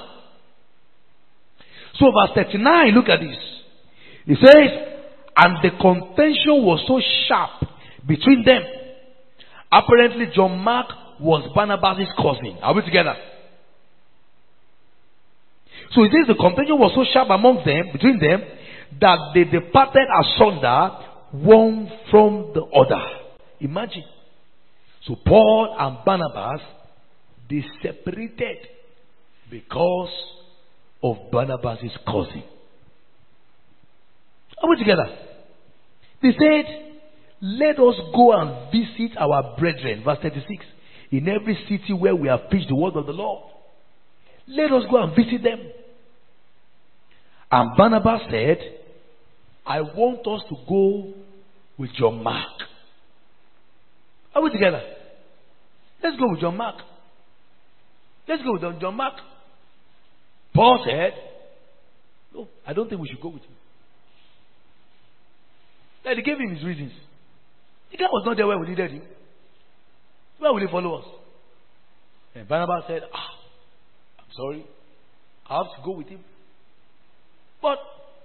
So verse thirty-nine, look at this. It says, and the contention was so sharp between them. Apparently John Mark was Barnabas' cousin. Are we together? So it says the contention was so sharp among them, between them, that they departed asunder, one from the other. Imagine. So Paul and Barnabas, they separated because of Barnabas' cousin. Are we together? They said, let us go and visit our brethren. Verse thirty-six. In every city where we have preached the word of the Lord, let us go and visit them. And Barnabas said, I want us to go with John Mark. Are we together? Let's go with John Mark. Let's go with John Mark. Paul said, no, I don't think we should go with him. Like, they gave him his reasons. The guy was not there where we needed him. Where will he follow us? And Barnabas said, ah, I'm sorry, I have to go with him. But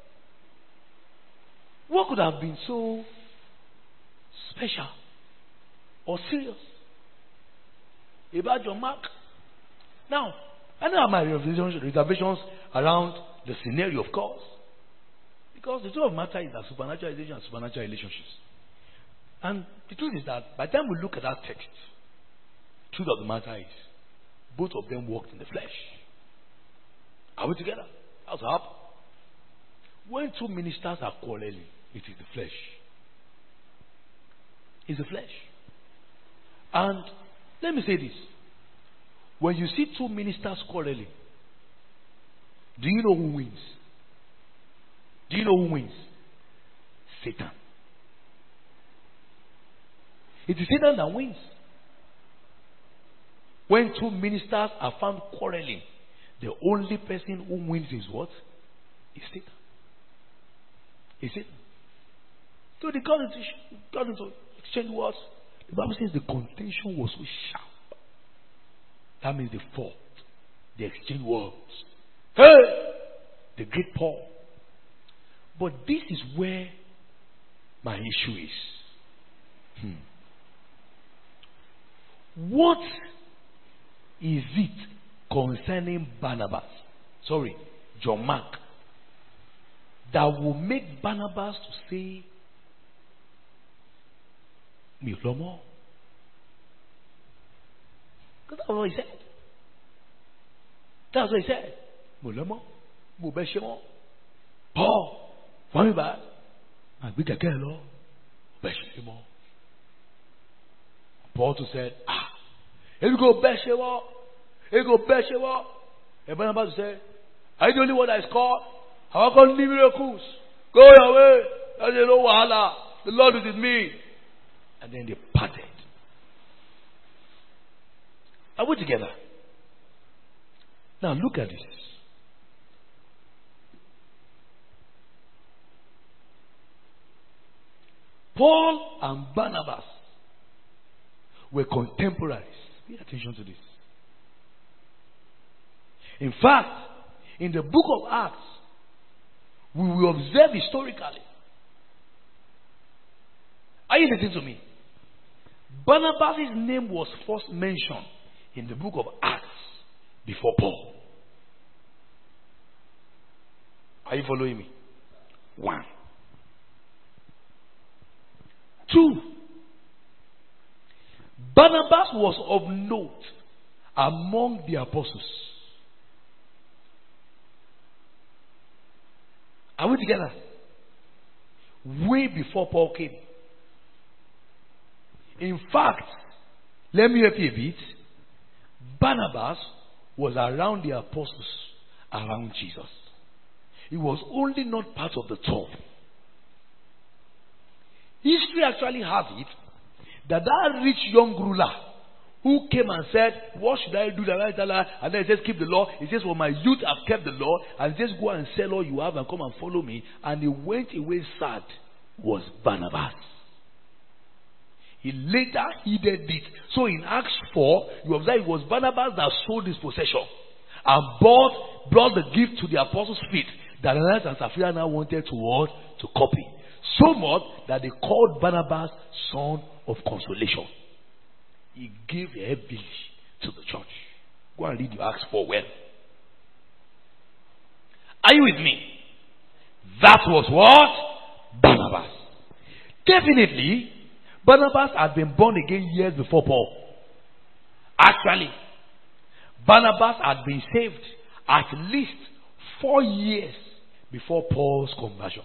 what could have been so special or serious about John Mark? Now, I know my reservations, reservations around the scenario, of course. Because the truth of the matter is that supernatural relations and supernatural relationships. And the truth is that by the time we look at that text, the truth of the matter is both of them walked in the flesh. Are we together? How's up? When two ministers are quarreling, it is the flesh. It's the flesh. And let me say this. When you see two ministers quarreling, do you know who wins? Do you know who wins? Satan. It is Satan that wins. When two ministers are found quarreling, the only person who wins is what? Is Satan. Is Satan. So they got into, got into exchange words. The Bible says the contention was so sharp. That means they fought. They exchanged words. Hey! The great Paul. But this is where my issue is. Hmm. What is it concerning Barnabas? Sorry, John Mark. That will make Barnabas to say, Mi lomo. That's what he said. That's what he said. Mi lomo. Mi beshemo. Paul. Why me bad? I be keke lo. Beshemo. Paul to said, ah, if you go beshemo, if you go beshemo. And Barnabas said, are you the only one that is called? How can leave miracles? Go your way. There's no wahala. The Lord is with me. And then they parted. Are we together? Now look at this. Paul and Barnabas were contemporaries. Pay attention to this. In fact, in the book of Acts, we will observe historically. Are you listening to me? Barnabas' name was first mentioned in the book of Acts before Paul. Are you following me? One. Two. Barnabas was of note among the apostles. Are we together? Way before Paul came. In fact, let me help you a bit. Barnabas was around the apostles, around Jesus. He was only not part of the twelve. History actually has it that that rich young ruler who came and said, what should I do? And then he says, keep the law. He says, well, my youth have kept the law. And just go and sell all you have and come and follow me. And he went away sad. Was Barnabas. He later heeded it. So in Acts four, you observe it was Barnabas that sold his possession and bought, brought the gift to the apostles' feet that Ananias and Sapphira now wanted to what? To copy. So much that they called Barnabas son of consolation. He gave heavily to the church. Go and read your Acts four well. Are you with me? That was what? Barnabas. Definitely, Barnabas had been born again years before Paul. Actually, Barnabas had been saved at least four years before Paul's conversion.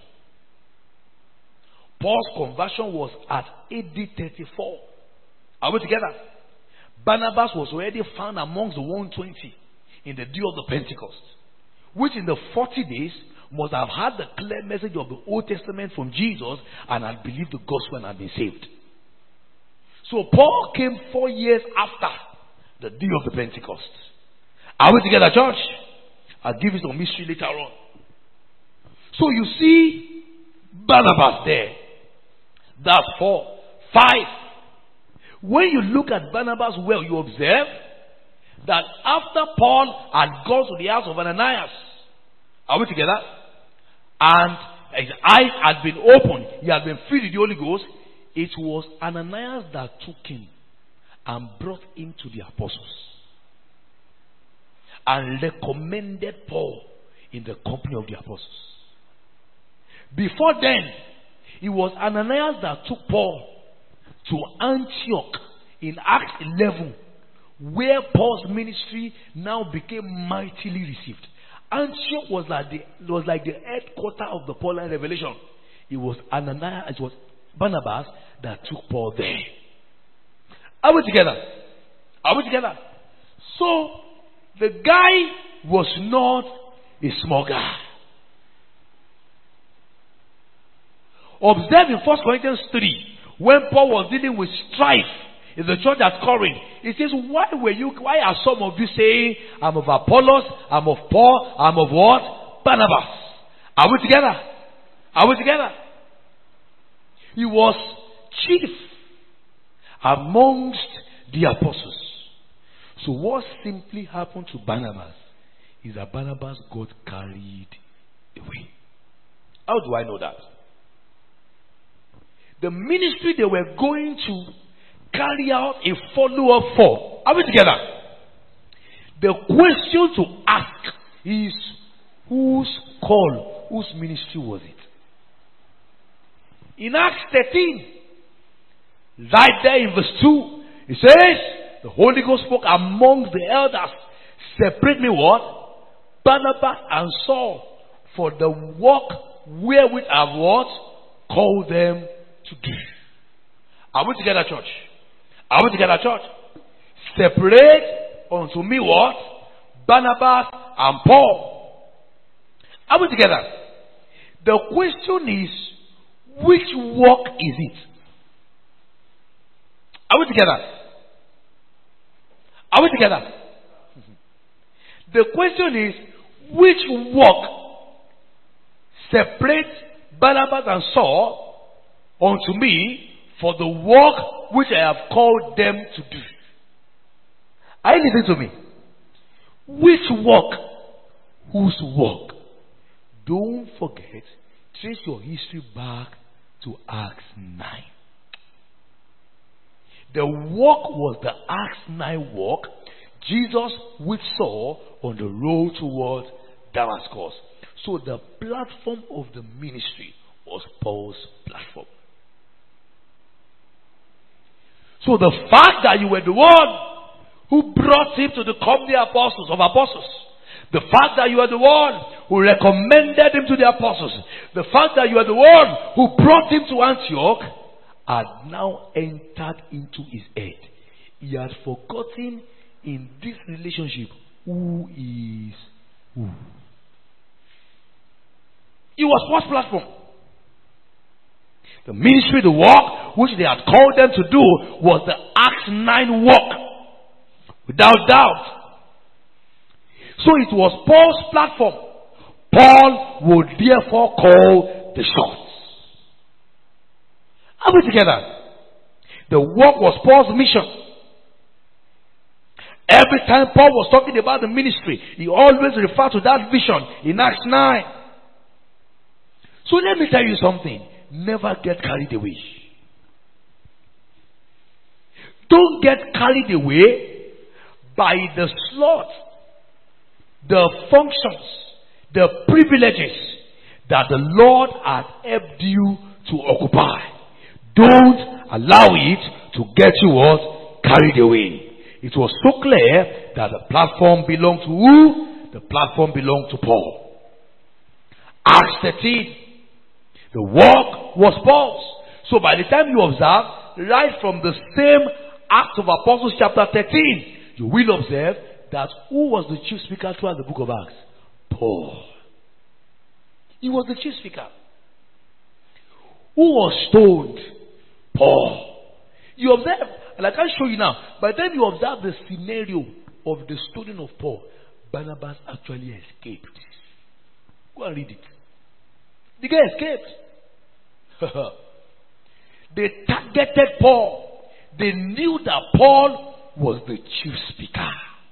Paul's conversion was at A D thirty-four. Are we together? Barnabas was already found amongst the one hundred twenty in the day of the Pentecost, which in the forty days must have had the clear message of the Old Testament from Jesus and had believed the gospel and had been saved. So Paul came four years after the day of the Pentecost. Are we together, church? I'll give you some mystery later on. So you see Barnabas there. That's four. Five. When you look at Barnabas well, you observe that after Paul had gone to the house of Ananias, are we together? And his eyes had been opened, he had been filled with the Holy Ghost. It was Ananias that took him and brought him to the apostles and recommended Paul in the company of the apostles. Before then, it was Ananias that took Paul to Antioch in Acts eleven, where Paul's ministry now became mightily received. Antioch was like the was like the headquarters of the Pauline revelation. It was Ananias, it was Barnabas that took Paul there. Are we together? Are we together? So the guy was not a small guy. Observe in First Corinthians three, when Paul was dealing with strife in the church at Corinth, he says, why were you, why are some of you saying, I'm of Apollos, I'm of Paul, I'm of what? Barnabas. Are we together? Are we together? He was chief amongst the apostles. So what simply happened to Barnabas is that Barnabas got carried away. How do I know that? The ministry they were going to carry out a follow-up for. Are we together? The question to ask is, whose call, whose ministry was it? In Acts thirteen, right there in verse two, it says, the Holy Ghost spoke among the elders, separate me what? Barnabas and Saul for the work wherewith I have what? Called them to do. Are we together, church? Are we together, church? Separate unto me what? Barnabas and Paul. Are we together? The question is, which work is it? Are we together? Are we together? The question is, which work separates Barnabas and Saul unto me for the work which I have called them to do? Are you listening to me? Which work? Whose work? Don't forget, trace your history back to Acts nine. The work was the Acts nine work Jesus with Saul on the road towards Damascus. So the platform of the ministry was Paul's platform. So the fact that you were the one who brought him to the company apostles of apostles, The fact that you are the one who recommended him to the apostles, the fact that you are the one who brought him to Antioch, had now entered into his head. He had forgotten in this relationship who is who. It was Paul's platform. The ministry, the work which they had called them to do was the Acts nine work. Without doubt. So it was Paul's platform. Paul would therefore call the shots. Are we together? The work was Paul's mission. Every time Paul was talking about the ministry, he always referred to that vision in Acts nine. So let me tell you something. Never get carried away. Don't get carried away by the sloth, the functions, the privileges that the Lord has helped you to occupy. Don't allow it to get you what? Carried away. It was so clear that the platform belonged to who? The platform belonged to Paul. Acts thirteen. The work was Paul's. So by the time you observe, right from the same Acts of Apostles chapter thirteen, you will observe that who was the chief speaker throughout the book of Acts? Paul. He was the chief speaker. Who was stoned? Paul. You observe, and I can't show you now, by the time you observe the scenario of the stoning of Paul, Barnabas actually escaped. Go and read it. The guy escaped. They targeted Paul. They knew that Paul was the chief speaker.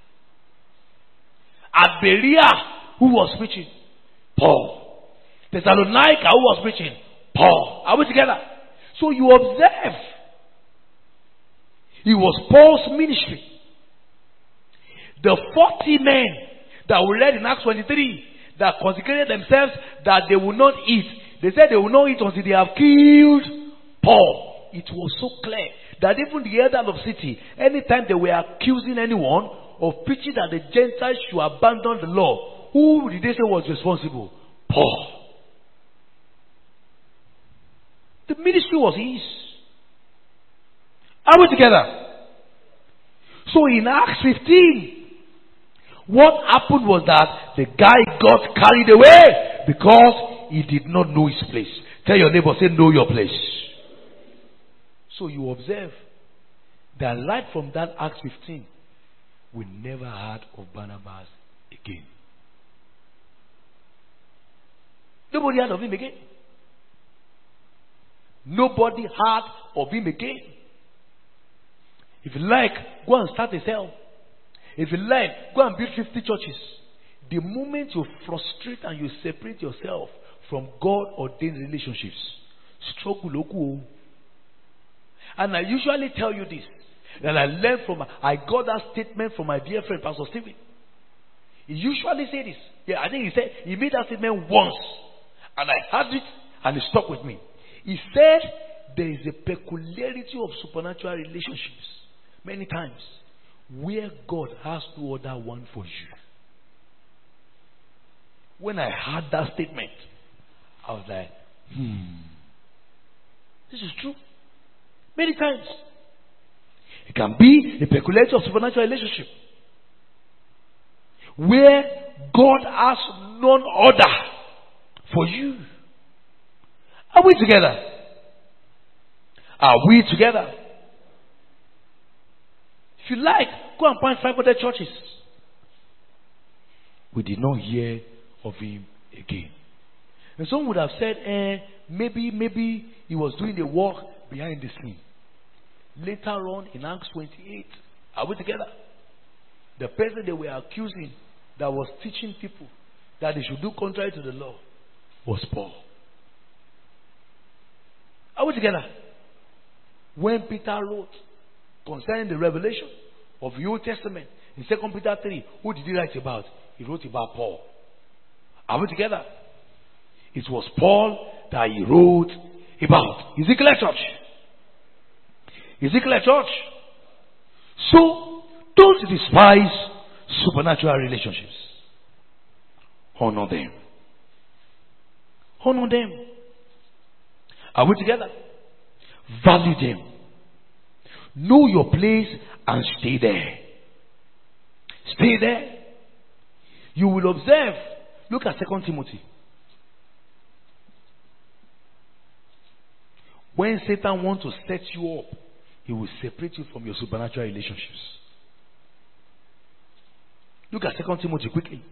At Berea, who was preaching? Paul. Thessalonica, who was preaching? Paul. Are we together? So you observe. It was Paul's ministry. The forty men that we read in Acts twenty-three that consecrated themselves that they will not eat. They said they will not eat until they have killed Paul. It was so clear that even the elders of the city, anytime they were accusing anyone of preaching that the Gentiles should abandon the law, who did they say was responsible? Paul. The ministry was his. Are we together? So in Acts fifteen, what happened was that the guy got carried away because he did not know his place. Tell your neighbor, say, know your place. So you observe that right from that Acts fifteen, we never heard of Barnabas again. Nobody heard of him again. Nobody heard of him again. If you like, go and start a cell. If you like, go and build fifty churches. The moment you frustrate and you separate yourself from God-ordained relationships, struggle local. And I usually tell you this, that I learned from, I got that statement from my dear friend, Pastor Stephen. He usually say this. Yeah, I think he said, he made that statement once. And I heard it, and it stuck with me. He said, there is a peculiarity of supernatural relationships, many times, where God has no other one for you. When I heard that statement, I was like, hmm, this is true. Many times. It can be a peculiarity of supernatural relationship where God has none other for you. Are we together? Are we together? If you like, go and find five hundred churches. We did not hear of him again. And some would have said, eh, maybe, maybe he was doing the work behind the scene. Later on in Acts twenty-eight, are we together? The person they were accusing that was teaching people that they should do contrary to the law was Paul. Are we together? When Peter wrote concerning the revelation of the Old Testament in Second Peter three, who did he write about? He wrote about Paul. Are we together? It was Paul that he wrote about. Ezekiel Church. Ezekiel Church. So, don't despise supernatural relationships. Honor them. Honor them. Are we together? Value them. Know your place and stay there. Stay there. You will observe. Look at Second Timothy. When Satan wants to set you up, he will separate you from your supernatural relationships. Look at Second Timothy quickly.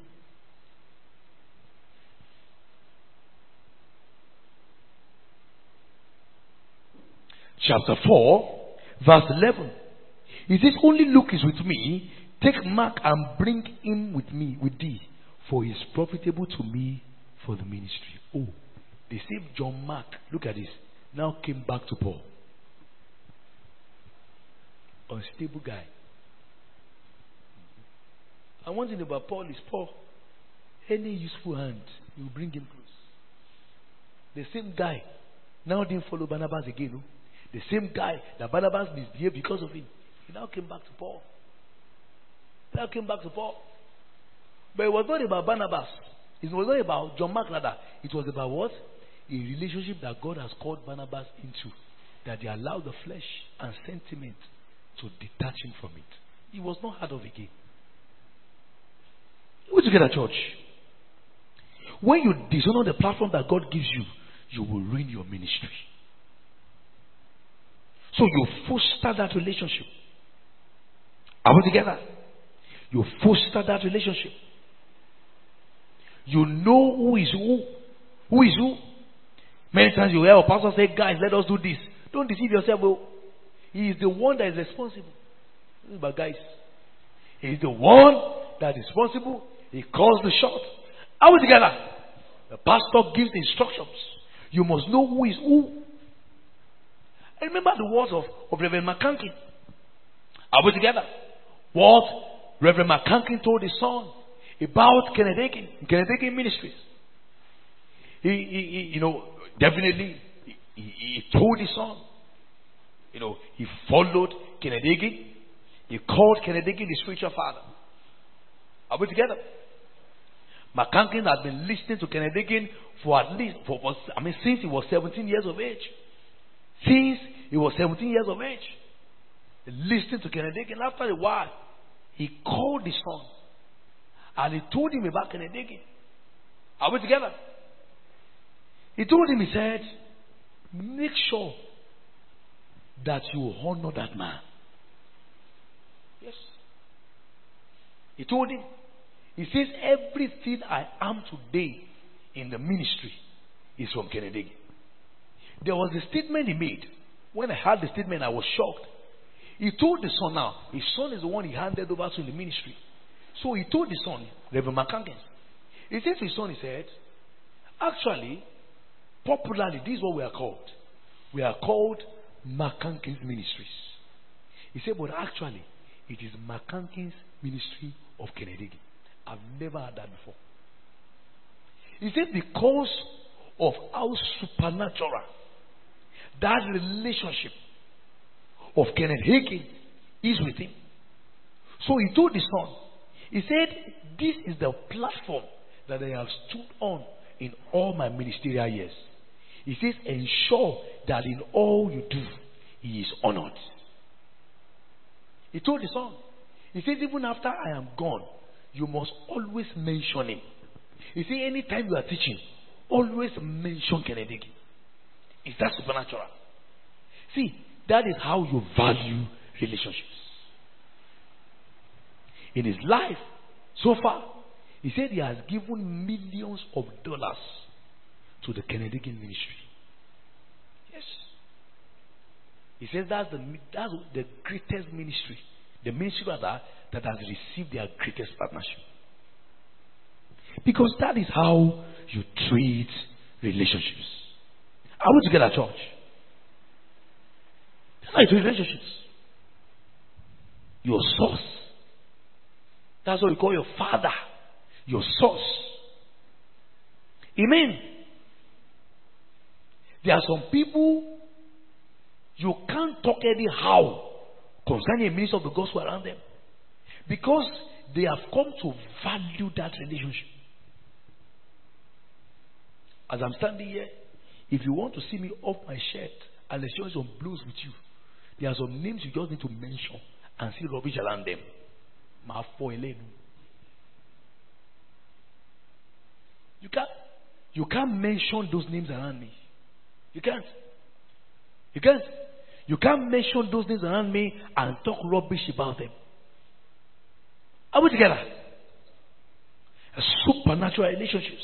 Chapter four, verse eleven. He says, only Luke is with me. Take Mark and bring him with me, with thee, for he is profitable to me for the ministry. Oh, the same John Mark, look at this, now came back to Paul. Unstable guy. And one thing about Paul is Paul, any useful hand, you bring him close. The same guy now didn't follow Barnabas again. No? The same guy that Barnabas misbehaved because of him. He now came back to Paul. He now came back to Paul. But it was not about Barnabas. It was not about John Mark rather. It was about what? A relationship that God has called Barnabas into. That they allowed the flesh and sentiment to detach him from it. He was not heard of again. We together, church. When you dishonor the platform that God gives you, you will ruin your ministry. So you foster that relationship. Are we together? You foster that relationship. You know who is who. Who is who? Many times you hear a pastor say, guys, let us do this. Don't deceive yourself. Well, he is the one that is responsible. But guys, he is the one that is responsible. He calls the shot. Are we together? The pastor gives the instructions. You must know who is who. I remember the words of, of Reverend McCankin. Are we together? What Reverend McCankin told his son about Kenneth Hagin, Kenneth Hagin Ministries. He, he, he, you know, definitely, he, he, he told his son. You know, he followed Kenneth Hagin. He called Kenneth Hagin the spiritual father. Are we together? McCankin had been listening to Kenneth Hagin for at least, for, for, I mean, since he was seventeen years of age. Since he was seventeen years of age. Listening to Kenneth Hagin. After a while, he called his son. And he told him about Kenneth Hagin. Are we together? He told him, he said, make sure that you honor that man. Yes. He told him, he says, everything I am today in the ministry is from Kenneth Hagin. There was a statement he made. When I heard the statement, I was shocked. He told the son now, his son is the one he handed over to in the ministry. So he told the son, Reverend McCankin. He said to his son, he said, actually, popularly, this is what we are called. We are called McCankin's Ministries. He said, but actually, it is McCankin's Ministry of Kenneth Hagin. I've never heard that before. He said, because of how supernatural that relationship of Kenneth Hagin is with him. So he told his son, he said, this is the platform that I have stood on in all my ministerial years. He says, ensure that in all you do, he is honored. He told his son, he says, even after I am gone, you must always mention him. He says, anytime you are teaching, always mention Kenneth Hagin. Is that supernatural? See, that is how you value relationships. In his life, so far, he said he has given millions of dollars to the Kenneth Hagin ministry. Yes. He says that's the, that's the greatest ministry. The ministry that, that has received their greatest partnership. Because that is how you treat relationships. Are we together, church? That's how you treat relationships. Your source. That's what we call your father. Your source. Amen. There are some people you can't talk anyhow concerning a minister of the gospel around them. Because they have come to value that relationship. As I'm standing here, if you want to see me off my shirt and let's share some blues with you, there are some names you just need to mention and see rubbish around them. You can't, you can't mention those names around me. You can't. You can't. You can't mention those names around me and talk rubbish about them. Are we together? A supernatural relationships.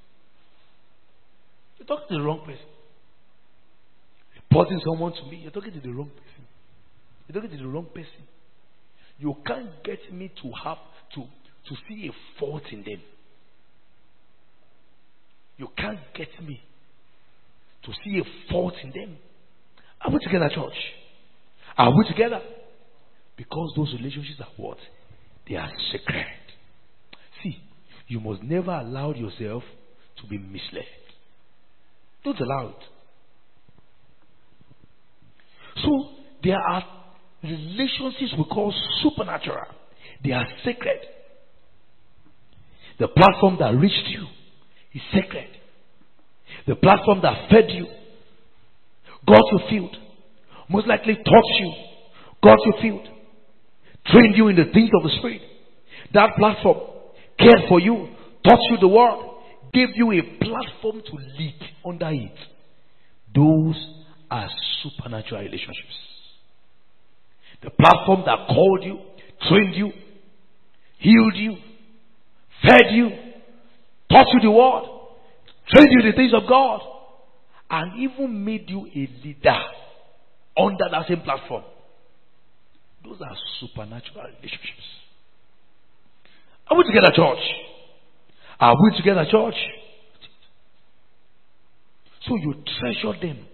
You're talking to the wrong person. Reporting someone to me, you're talking to the wrong person. You're talking to the wrong person. You can't get me to have to, to see a fault in them. You can't get me to see a fault in them. Are we together, church? Are we together? Because those relationships are what? They are sacred. See, you must never allow yourself to be misled. Don't allow it. So, there are relationships we call supernatural. They are sacred. The platform that reached you is sacred. The platform that fed you, got you filled, most likely taught you, got you filled, trained you in the things of the Spirit. That platform cared for you, taught you the word, gave you a platform to lead under it. Those are supernatural relationships. The platform that called you, trained you, healed you, fed you, taught you the word, trained you in the things of God, and even made you a leader under that same platform. Those are supernatural relationships. Are we together, church? Are we together, church? So you treasure them.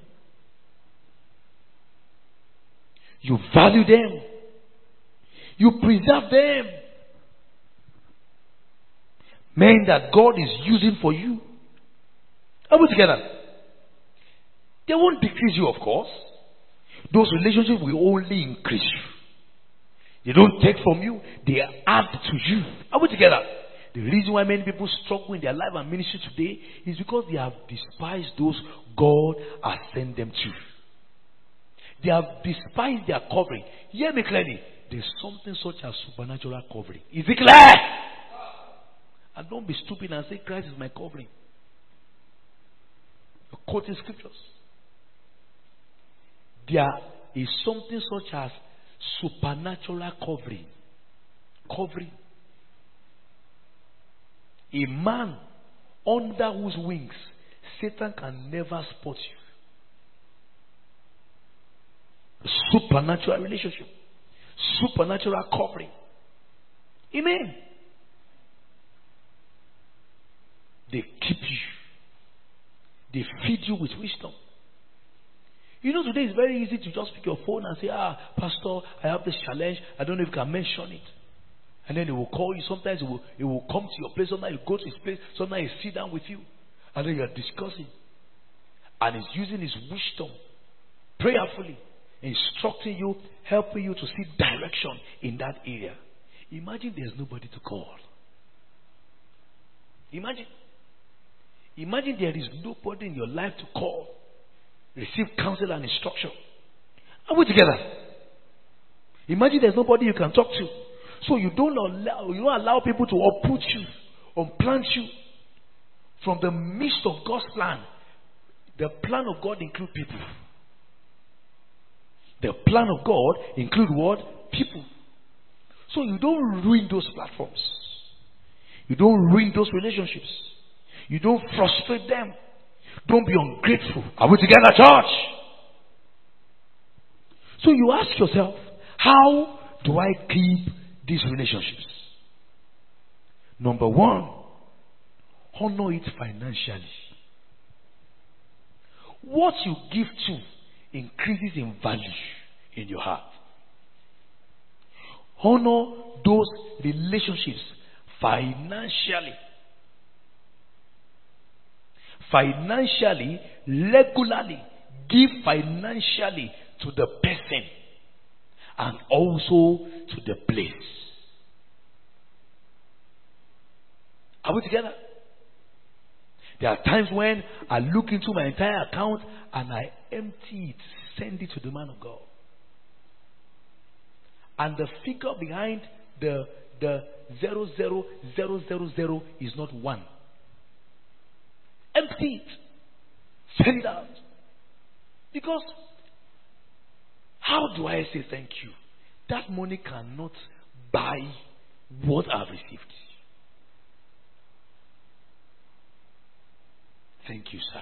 You value them. You preserve them. Men that God is using for you. Are we together? They won't decrease you, of course. Those relationships will only increase you. They don't take from you, they add to you. Are we together? The reason why many people struggle in their life and ministry today is because they have despised those God has sent them to. They have despised their covering. Hear me clearly. There's something such as supernatural covering. Is it clear? And don't be stupid and say Christ is my covering. You're quoting scriptures. There is something such as supernatural covering. Covering. A man under whose wings Satan can never spot you. A supernatural relationship. Supernatural covering. Amen. They keep you. They feed you with wisdom. You know, today it's very easy to just pick your phone and say, ah, Pastor, I have this challenge. I don't know if you can mention it. And then he will call you. Sometimes he will, he will come to your place. Sometimes you go to his place. Sometimes he sit down with you. And then you are discussing. And he's using his wisdom prayerfully, instructing you, helping you to see direction in that area. Imagine there's nobody to call. Imagine. Imagine there is nobody in your life to call. Receive counsel and instruction. Are we together? Imagine there's nobody you can talk to. So you don't allow, you don't allow people to uproot you, unplant you from the midst of God's plan. The plan of God includes people. The plan of God includes what? People. So you don't ruin those platforms. You don't ruin those relationships. You don't frustrate them. Don't be ungrateful. Are we together, church? So you ask yourself, how do I keep these relationships? Number one, honor it financially. What you give to increases in value in your heart. Honor those relationships financially. Financially, regularly, give financially to the person and also to the place. Are we together? There are times when I look into my entire account and I empty it, send it to the man of God. And the figure behind the the zero zero zero zero zero is not one. Empty it. Send it out. Because how do I say thank you? That money cannot buy what I've received. Thank you, sir.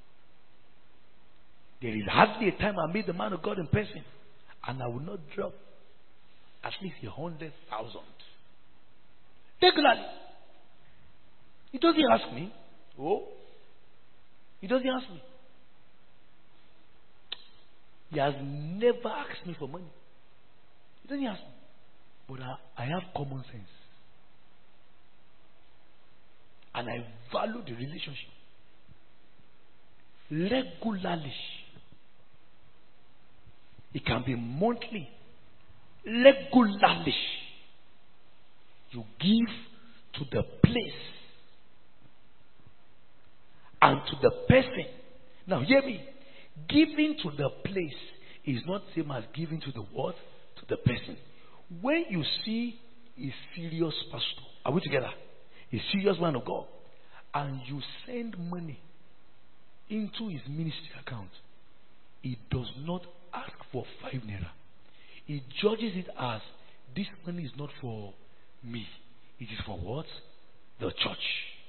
There is hardly a time I meet the man of God in person and I will not drop at least a hundred thousand. Regularly. He doesn't ask me. Oh. He doesn't ask me. He has never asked me for money. He doesn't ask me. But I, I have common sense. And I value the relationship. Regularly. It can be monthly. Regularly. You give to the place and to the person. Now hear me. Giving to the place is not the same as giving to the what? To the person. When you see a serious pastor, are we together? A serious man of God, and you send money into his ministry account, he does not ask for five naira. He judges it as this money is not for me. It is for what? The church.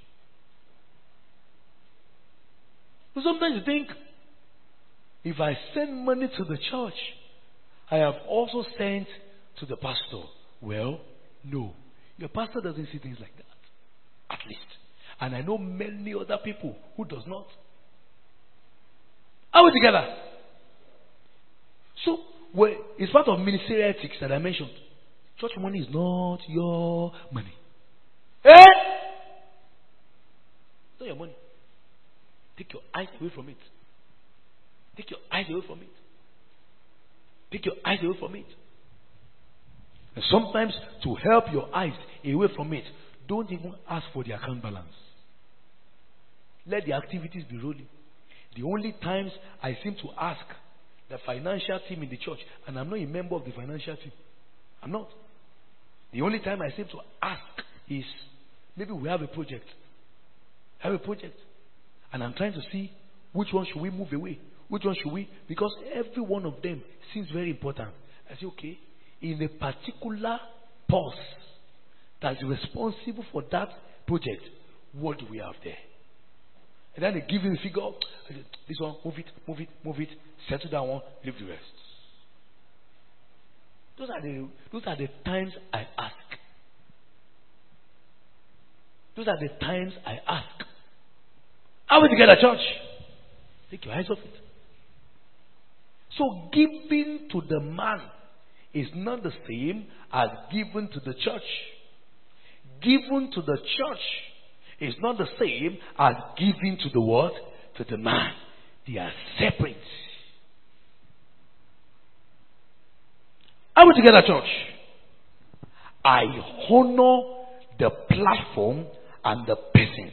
So sometimes you think, if I send money to the church, I have also sent to the pastor. Well, no. Your pastor doesn't see things like that. At least. And I know many other people who does not. Are we together? So, well, it's part of ministerial ethics that I mentioned. Church money is not your money. Eh? It's not your money. Take your eyes away from it. Take your eyes away from it. Take your eyes away from it. And sometimes, to help your eyes away from it, don't even ask for the account balance. Let the activities be rolling. The only times I seem to ask the financial team in the church, and I'm not a member of the financial team. I'm not. The only time I seem to ask is, maybe we have a project. Have a project. And I'm trying to see which one should we move away. Which one should we? Because every one of them seems very important. I say, okay, in a particular pulse that's responsible for that project, what do we have there? And then they give you the figure. I say, this one, move it, move it, move it, settle that one, leave the rest. Those are the those are the times I ask. Those are the times I ask. Are we together, church? Take your eyes off it. So giving to the man is not the same as giving to the church. Giving to the church is not the same as giving to the what? To the man. They are separate. Are we together, church? I honor the platform and the persons.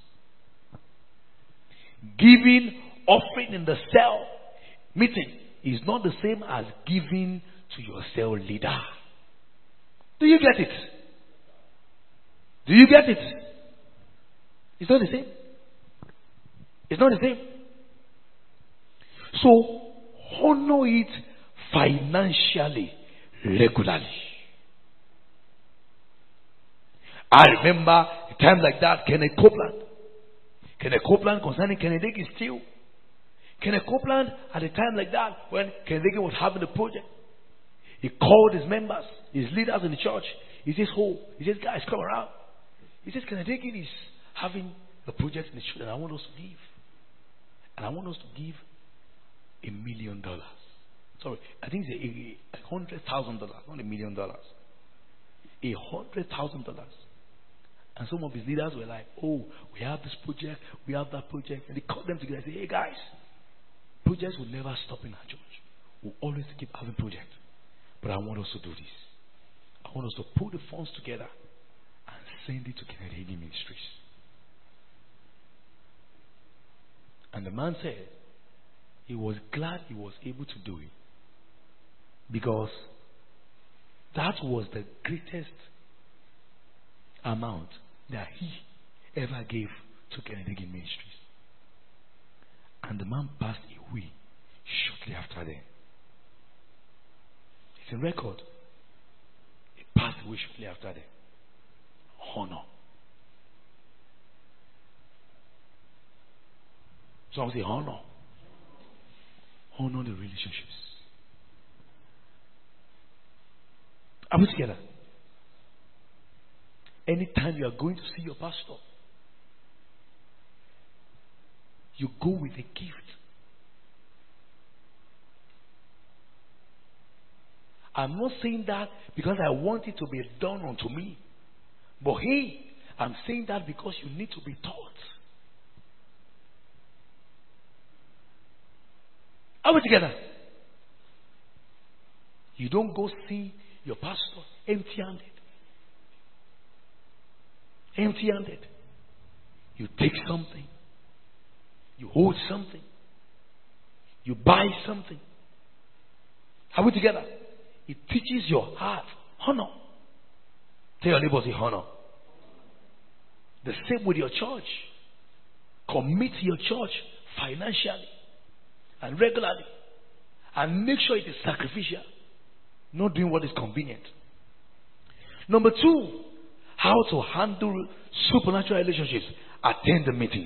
Giving, offering in the cell meeting is not the same as giving to your cell leader. Do you get it? Do you get it? It's not the same. It's not the same. So, honor it financially, regularly. I remember a time like that, Kenneth Copeland. Kenneth Copeland concerning Kenneth Hagin still. Kenneth Copeland, at a time like that, when Kenneth Hagin was having a project, he called his members, his leaders in the church. He says, oh, he says, guys, come around. He says, Kenneth Hagin is having a project in the church, and I want us to give. And I want us to give a million dollars. Sorry, I think it's a, a hundred thousand dollars, not a million dollars. A hundred thousand dollars. And some of his leaders were like, oh, we have this project, we have that project. And they called them together and said, hey guys, projects will never stop in our church. We'll always keep having projects. But I want us to do this. I want us to put the funds together and send it to Kenneth Hagin Ministries. And the man said he was glad he was able to do it because that was the greatest amount that he ever gave to Kennedy Hagin Ministries. And the man passed away shortly after that. It's a record. He passed away shortly after that. Honor. Some say honor. Honor the relationships. Are we together? Anytime you are going to see your pastor, you go with a gift. I'm not saying that because I want it to be done unto me. But hey, I'm saying that because you need to be taught. Are we together? You don't go see your pastor empty-handed. Empty-handed. You take something. You hold something. You buy something. Are we together? It teaches your heart honor. Tell your neighbor, say honor. The same with your church. Commit to your church financially and regularly. And make sure it is sacrificial. Not doing what is convenient. Number two, how to handle supernatural relationships. Attend the meetings.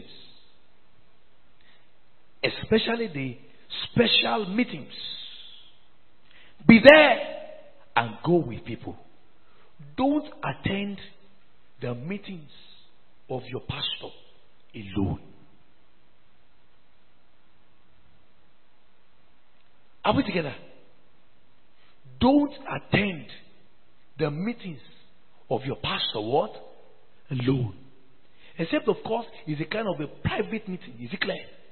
Especially the special meetings. Be there and go with people. Don't attend the meetings of your pastor alone. Are we together? Don't attend the meetings of your pastor what? Alone. Except, of course, it's a kind of a private meeting. Is it clear?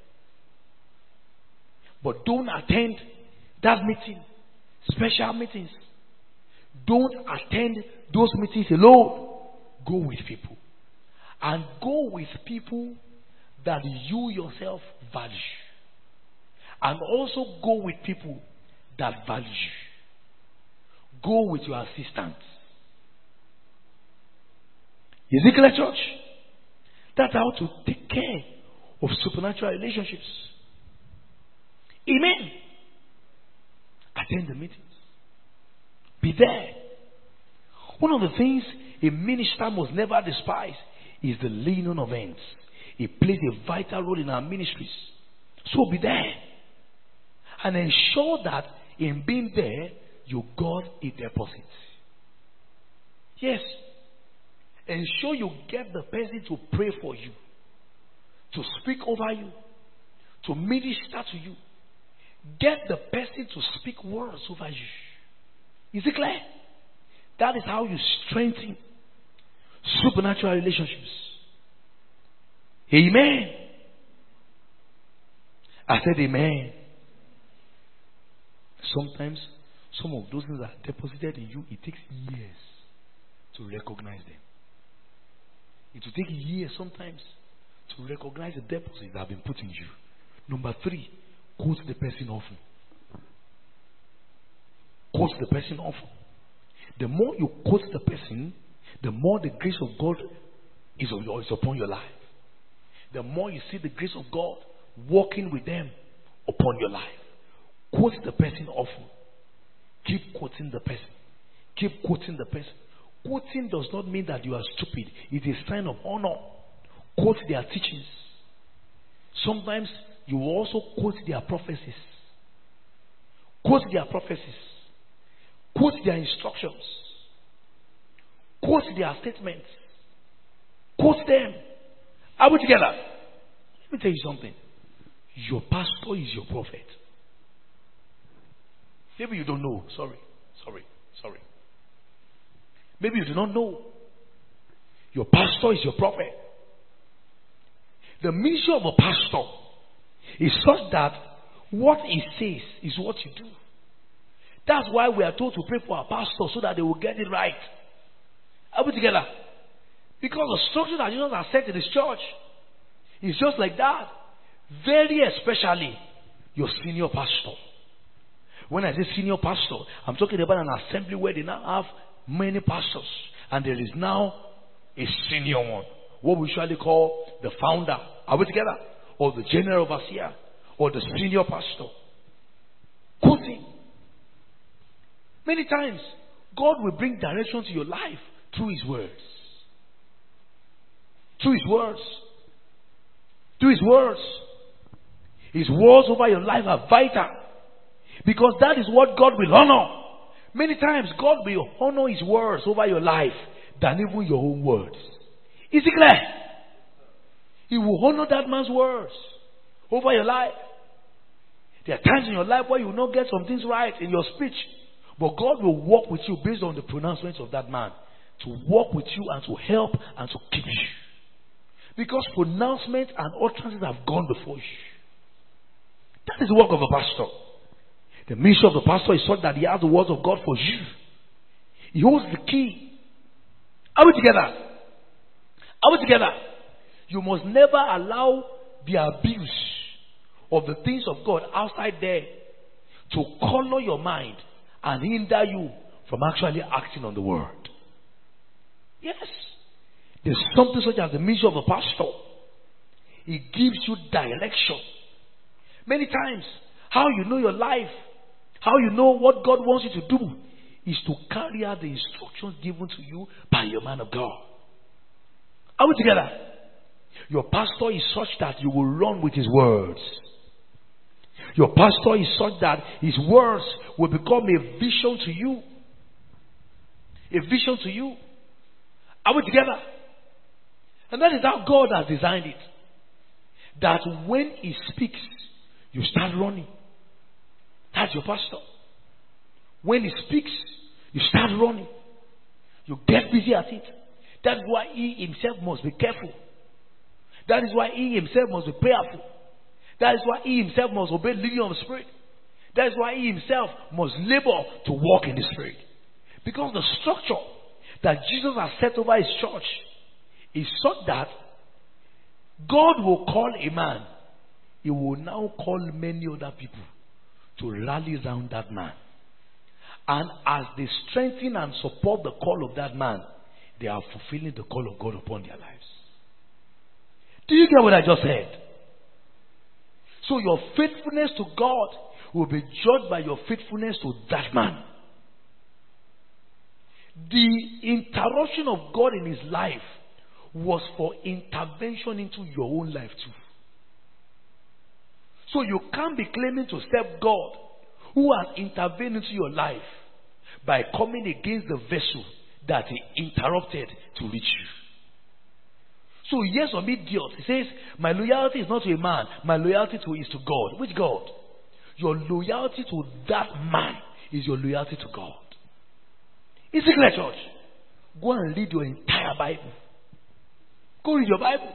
But don't attend that meeting. Special meetings. Don't attend those meetings alone. Go with people. And go with people that you yourself value. And also go with people that value you. Go with your assistants. Ezekiel Church. That's how to take care of supernatural relationships. Amen. Attend the meetings. Be there. One of the things a minister must never despise is the laying on of hands. It plays a vital role in our ministries. So be there. And ensure that in being there, you got a deposit. Yes. Ensure you get the person to pray for you, to speak over you, to minister to you. Get the person to speak words over you. Is it clear? That is how you strengthen supernatural relationships. Amen. I said amen. Sometimes some of those things that are deposited in you, it takes years to recognize them. It will take years sometimes to recognize the deposits that have been put in you. Number three, quote the person often. Quote the person often. The more you quote the person, the more the grace of God is, on your, is upon your life. The more you see the grace of God working with them upon your life. Quote the person often. Keep quoting the person. Keep quoting the person. Quoting does not mean that you are stupid. It is a sign of honor. Quote their teachings. Sometimes you also quote their prophecies. Quote their prophecies. Quote their instructions. Quote their statements. Quote them. Are we together? Let me tell you something. Your pastor is your prophet. Maybe you don't know. Sorry. Sorry. Sorry. Maybe you do not know. Your pastor is your prophet. The ministry of a pastor is such that what he says is what you do. That's why we are told to pray for our pastor so that they will get it right. Are we together? Because the structure that Jesus has set in his church is just like that. Very especially your senior pastor. When I say senior pastor, I'm talking about an assembly where they now have many pastors. And there is now a senior one. What we usually call the founder. Are we together? Or the general overseer. Or the senior pastor. Good thing. Many times, God will bring direction to your life through His words. Through His words. Through His words. His words over your life are vital. Because that is what God will honor. Many times, God will honor His words over your life than even your own words. Is it clear? He will honor that man's words over your life. There are times in your life where you will not get some things right in your speech. But God will walk with you based on the pronouncements of that man. To walk with you and to help and to keep you. Because pronouncements and utterances have gone before you. That is the work of a pastor. The mission of the pastor is such that he has the words of God for you. He holds the key. Are we together? Are we together? You must never allow the abuse of the things of God outside there to color your mind and hinder you from actually acting on the word. Yes. There's something such as the mission of a pastor. It gives you direction. Many times, how you know your life, how you know what God wants you to do, is to carry out the instructions given to you by your man of God. Are we together? Your pastor is such that you will run with his words. Your pastor is such that his words will become a vision to you. A vision to you. Are we together? And that is how God has designed it. That when he speaks, you start running. That's your pastor. When he speaks, you start running. You get busy at it. That's why he himself must be careful. That is why he himself must be prayerful. That is why he himself must obey the leading of the Spirit. That is why he himself must labor to walk in the Spirit. Because the structure that Jesus has set over his church is such that God will call a man. He will now call many other people to rally around that man. And as they strengthen and support the call of that man, they are fulfilling the call of God upon their lives. Do you get what I just said? So your faithfulness to God will be judged by your faithfulness to that man. The interruption of God in his life was for intervention into your own life too. So you can't be claiming to serve God who has intervened into your life by coming against the vessel that he interrupted to reach you. So yes, or idiot, he says, my loyalty is not to a man, my loyalty to is to God. Which God? Your loyalty to that man is your loyalty to God. Is it clear, church? Go and read your entire Bible. Go read your Bible.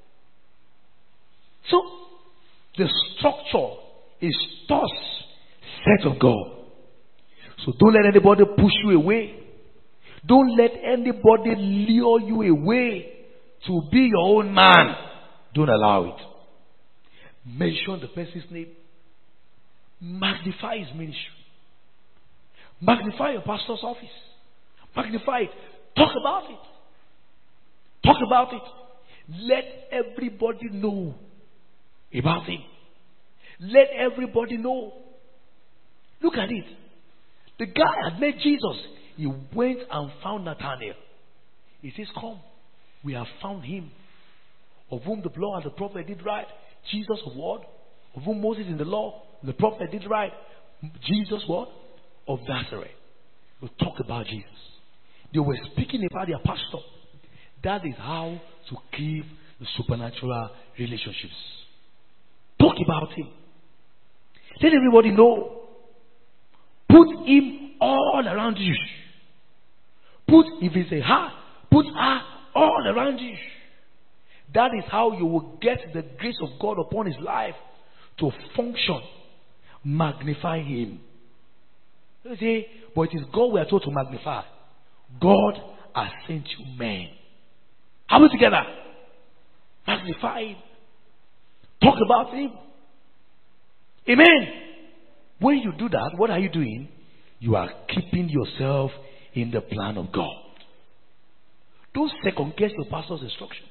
So, the structure is thus set of God. So don't let anybody push you away. Don't let anybody lure you away to be your own man. Don't allow it. Mention the person's name. Magnify his ministry. Magnify your pastor's office. Magnify it. Talk about it. Talk about it. Let everybody know about him. Let everybody know. Look at it. The guy had met Jesus. He went and found Nathanael. He says, come, we have found him, of whom the law and the prophet did write. Jesus of what? Of whom Moses in the law, the prophet did write. Jesus what? Of Nazareth. We'll talk about Jesus. They were speaking about their pastor. That is how to keep the supernatural relationships. Talk about him. Let everybody know. Put him all around you. Put, if it's a her, put her all around you. That is how you will get the grace of God upon his life to function. Magnify him. You say, but it is God we are told to magnify. God has sent you men. Are we together? Magnify him. Talk about him. Amen. When you do that, what are you doing? You are keeping yourself in the plan of God. Don't second guess your pastor's instructions.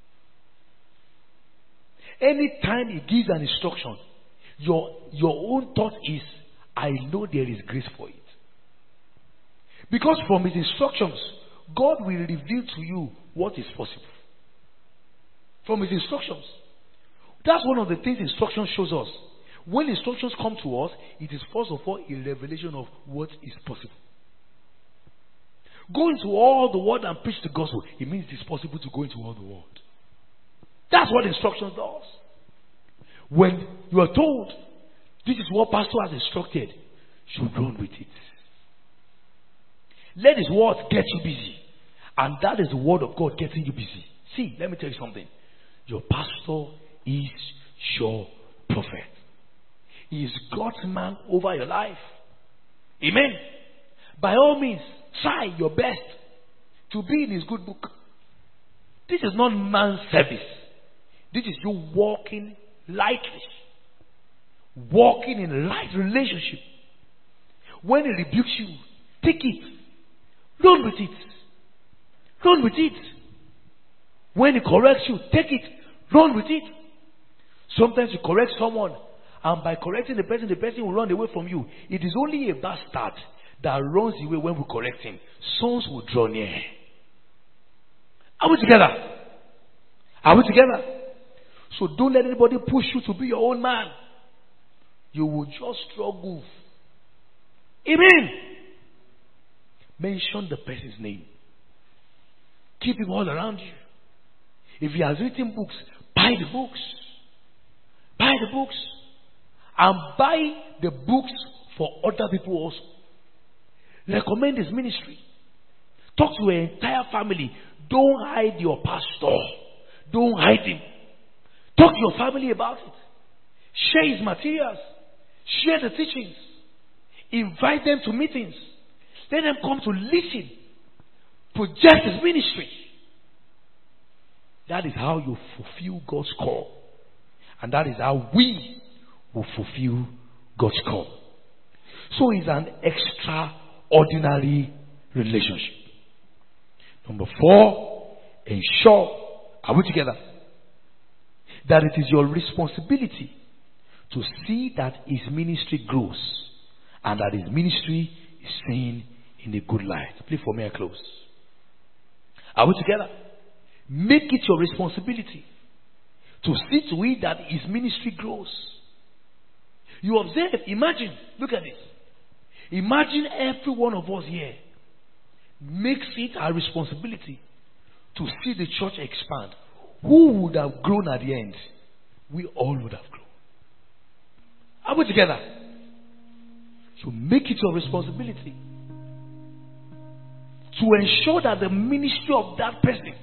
Anytime he gives an instruction, your, your own thought is, I know there is grace for it. Because from his instructions, God will reveal to you what is possible. From his instructions. That's one of the things instruction shows us. When instructions come to us, it is first of all a revelation of what is possible. Go into all the world and preach the gospel. It means it is possible to go into all the world. That's what instructions does. When you are told, this is what pastor has instructed, you run with it. Let his word get you busy. And that is the word of God getting you busy. See, let me tell you something. Your pastor is your prophet. He is God's man over your life. Amen. By all means, try your best to be in his good book. This is not man's service. This is you walking lightly. Walking in light relationship. When he rebukes you, take it. Run with it. Run with it. When he corrects you, take it. Run with it. Sometimes you correct someone, and by correcting the person, the person will run away from you. It is only a bastard that runs away when we correct him. Sons will draw near. Are we together? Are we together? So don't let anybody push you to be your own man. You will just struggle. Amen. Mention the person's name. Keep him all around you. If he has written books, buy the books. Buy the books. And buy the books for other people also. Recommend his ministry. Talk to your entire family. Don't hide your pastor. Don't hide him. Talk to your family about it. Share his materials. Share the teachings. Invite them to meetings. Let them come to listen. Project his ministry. That is how you fulfill God's call. And that is how we will fulfill God's call. So it's an extraordinary relationship. Number four, ensure, are we together? That it is your responsibility to see that his ministry grows and that his ministry is seen in a good light. Please for me, I close. Are we together? Make it your responsibility to see to it that his ministry grows. You observe, imagine, look at this. Imagine every one of us here makes it our responsibility to see the church expand. Who would have grown at the end? We all would have grown. Are we together? So make it your responsibility to ensure that the ministry of that person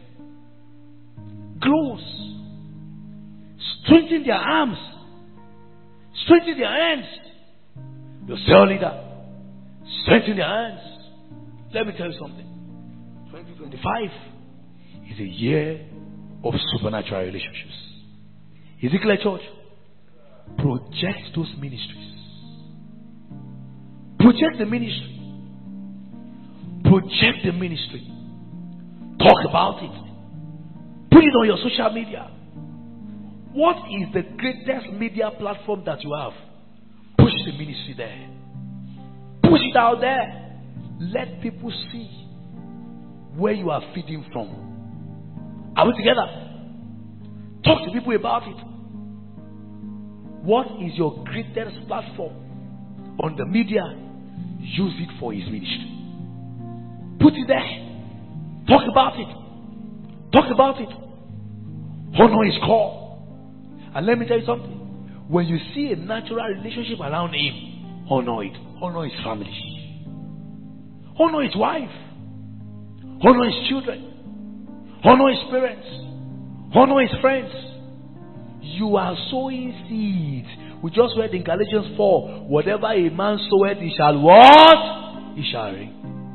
grows. Strengthen their arms. Strengthen their hands. Your cell leader. Strengthen their hands. Let me tell you something. twenty twenty-five is a year of supernatural relationships. Ezekiel Church, project those ministries. Project the ministry. Project the ministry. Talk about it. Put it on your social media. What is the greatest media platform that you have? Push the ministry there. Push it out there. Let people see where you are feeding from. Are we together? Talk to people about it. What is your greatest platform on the media? Use it for his ministry. Put it there. Talk about it. Talk about it. Honor his call. And let me tell you something. When you see a natural relationship around him, honor it. Honor his family. Honor his wife. Honor his children. Honor his parents. Honor his friends. You are sowing seeds. We just read in Galatians four. Whatever a man soweth, he shall what? He shall reap.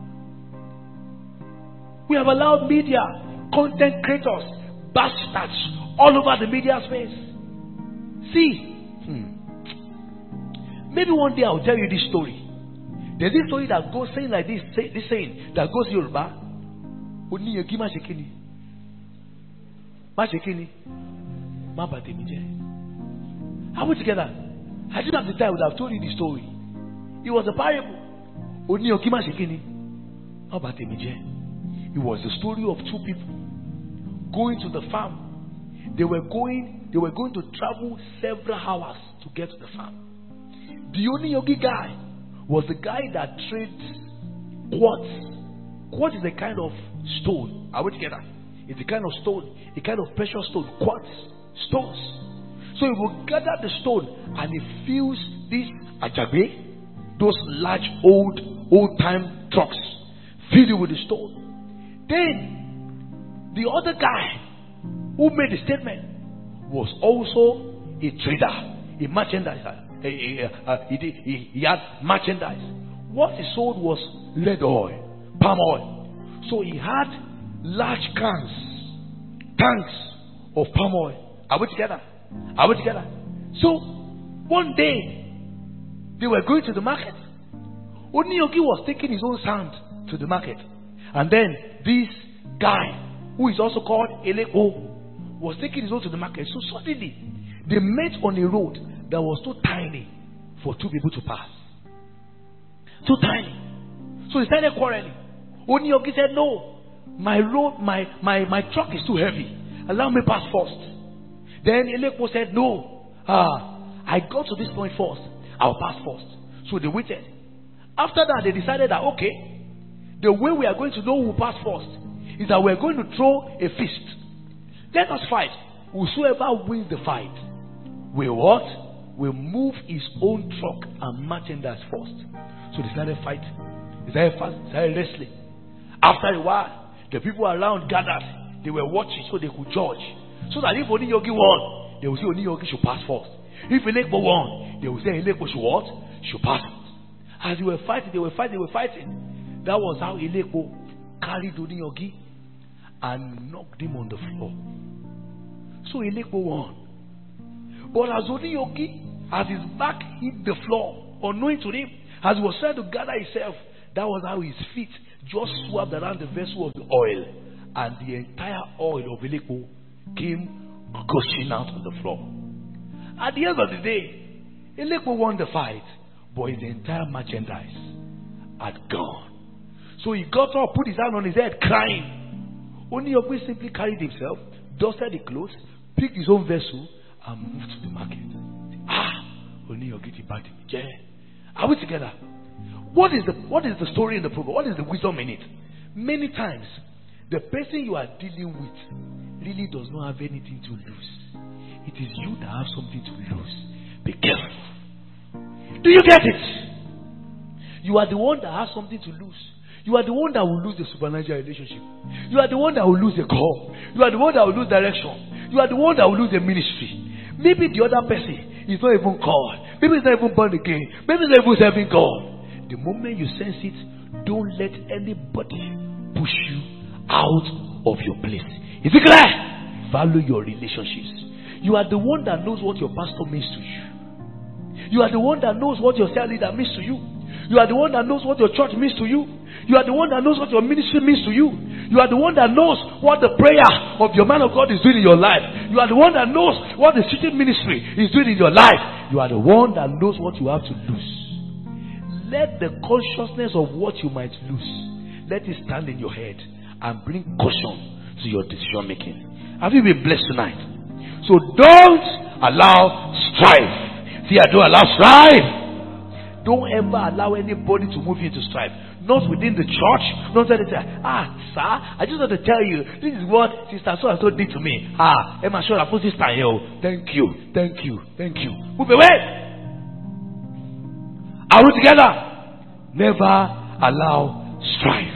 We have allowed media, content creators, bastards all over the media space. See, hmm, maybe one day I'll tell you this story. There's this story that goes saying like this, say, this saying that goes Yoruba. Oni yogi ma shekini, ma shekini, ma batemije. Are we together? I didn't have the time. I would have told you the story. It was a parable. Oni yogi ma shekini, ma batemije. It was the story of two people going to the farm. They were going, they were going to travel several hours to get to the farm. The only yogi guy was the guy that trades quartz. Quartz is a kind of stone. Are we together? It's a kind of stone, a kind of precious stone. Quartz stones. So he will gather the stone and he fills this ajabe, those large old old time trucks, fill it with the stone. Then the other guy who made the statement was also a trader, a merchandiser. He, he, uh, he, he, he had merchandise. What he sold was red oil, palm oil. So he had large cans, tanks of palm oil. Are we together? Are we together? So one day they were going to the market. Oniyogi was taking his own sand to the market, and then this guy who is also called Eleko was taking his own to the market. So suddenly they met on a road that was too tiny for two people to pass. Too tiny. So they started quarreling. Oniyogi said, no, my road, my, my, my truck is too heavy. Allow me pass first. Then Eleko said, no, ah, I got to this point first. I'll pass first. So they waited. After that, they decided that, okay, the way we are going to know who will pass first is that we're going to throw a fist. Let us fight. Whosoever wins the fight will what? Will move his own truck and merchandise first. So they started fighting. They started fighting. They started wrestling. After a while, the people around gathered. They were watching so they could judge. So that if Oniyogi won, they would say Oniyogi should pass first. If Eleko won, they would say Eleko should what? Should pass first. As they were fighting, they were fighting, they were fighting. That was how Eleko carried Oniyogi and knocked him on the floor. So Eleko won. But as Oniyogi, as his back hit the floor, unknowing to him, as he was trying to gather himself, that was how his feet just swapped around the vessel of the oil, and the entire oil of Eleko came gushing out on the floor. At the end of the day, Eleko won the fight, but his entire merchandise had gone. So he got up, put his hand on his head, crying. Oniyogi simply carried himself, dusted the clothes, picked his own vessel, and moved to the market. Ah, Oniyogi the bad. Yeah. Are we together? What is the what is the story in the proverb? What is the wisdom in it? Many times, the person you are dealing with really does not have anything to lose. It is you that have something to lose. Be careful. Do you get it? You are the one that has something to lose. You are the one that will lose the supernatural relationship. You are the one that will lose the call. You are the one that will lose direction. You are the one that will lose the ministry. Maybe the other person is not even called. Maybe it's not even born again. Maybe it's not even serving God. The moment you sense it, don't let anybody push you out of your place. Is it clear? Value your relationships. You are the one that knows what your pastor means to you. You are the one that knows what your cell leader means to you. You are the one that knows what your church means to you. You are the one that knows what your ministry means to you. You are the one that knows what the prayer of your man of God is doing in your life. You are the one that knows what the teaching ministry is doing in your life. You are the one that knows what you have to lose. Let the consciousness of what you might lose, let it stand in your head and bring caution to your decision making. Have you been blessed tonight? So don't allow strife. See, I don't allow strife. Don't ever allow anybody to move you into strife. Not within the church. Not that they say, ah, sir, I just want to tell you, this is what Sister so and so did to me. Ah, Emma, sure, I put this time here. Thank you, thank you, thank you. Move away. Are we together? Never allow strife.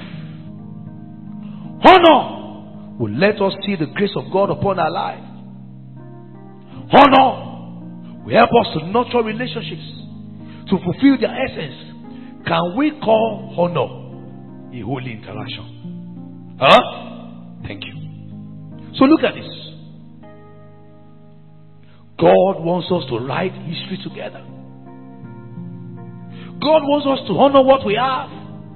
Honor will let us see the grace of God upon our life. Honor will help us to nurture relationships, to fulfill their essence. Can we call honor a holy interaction? Huh? Thank you. So look at this. God wants us to write history together. God wants us to honor what we have.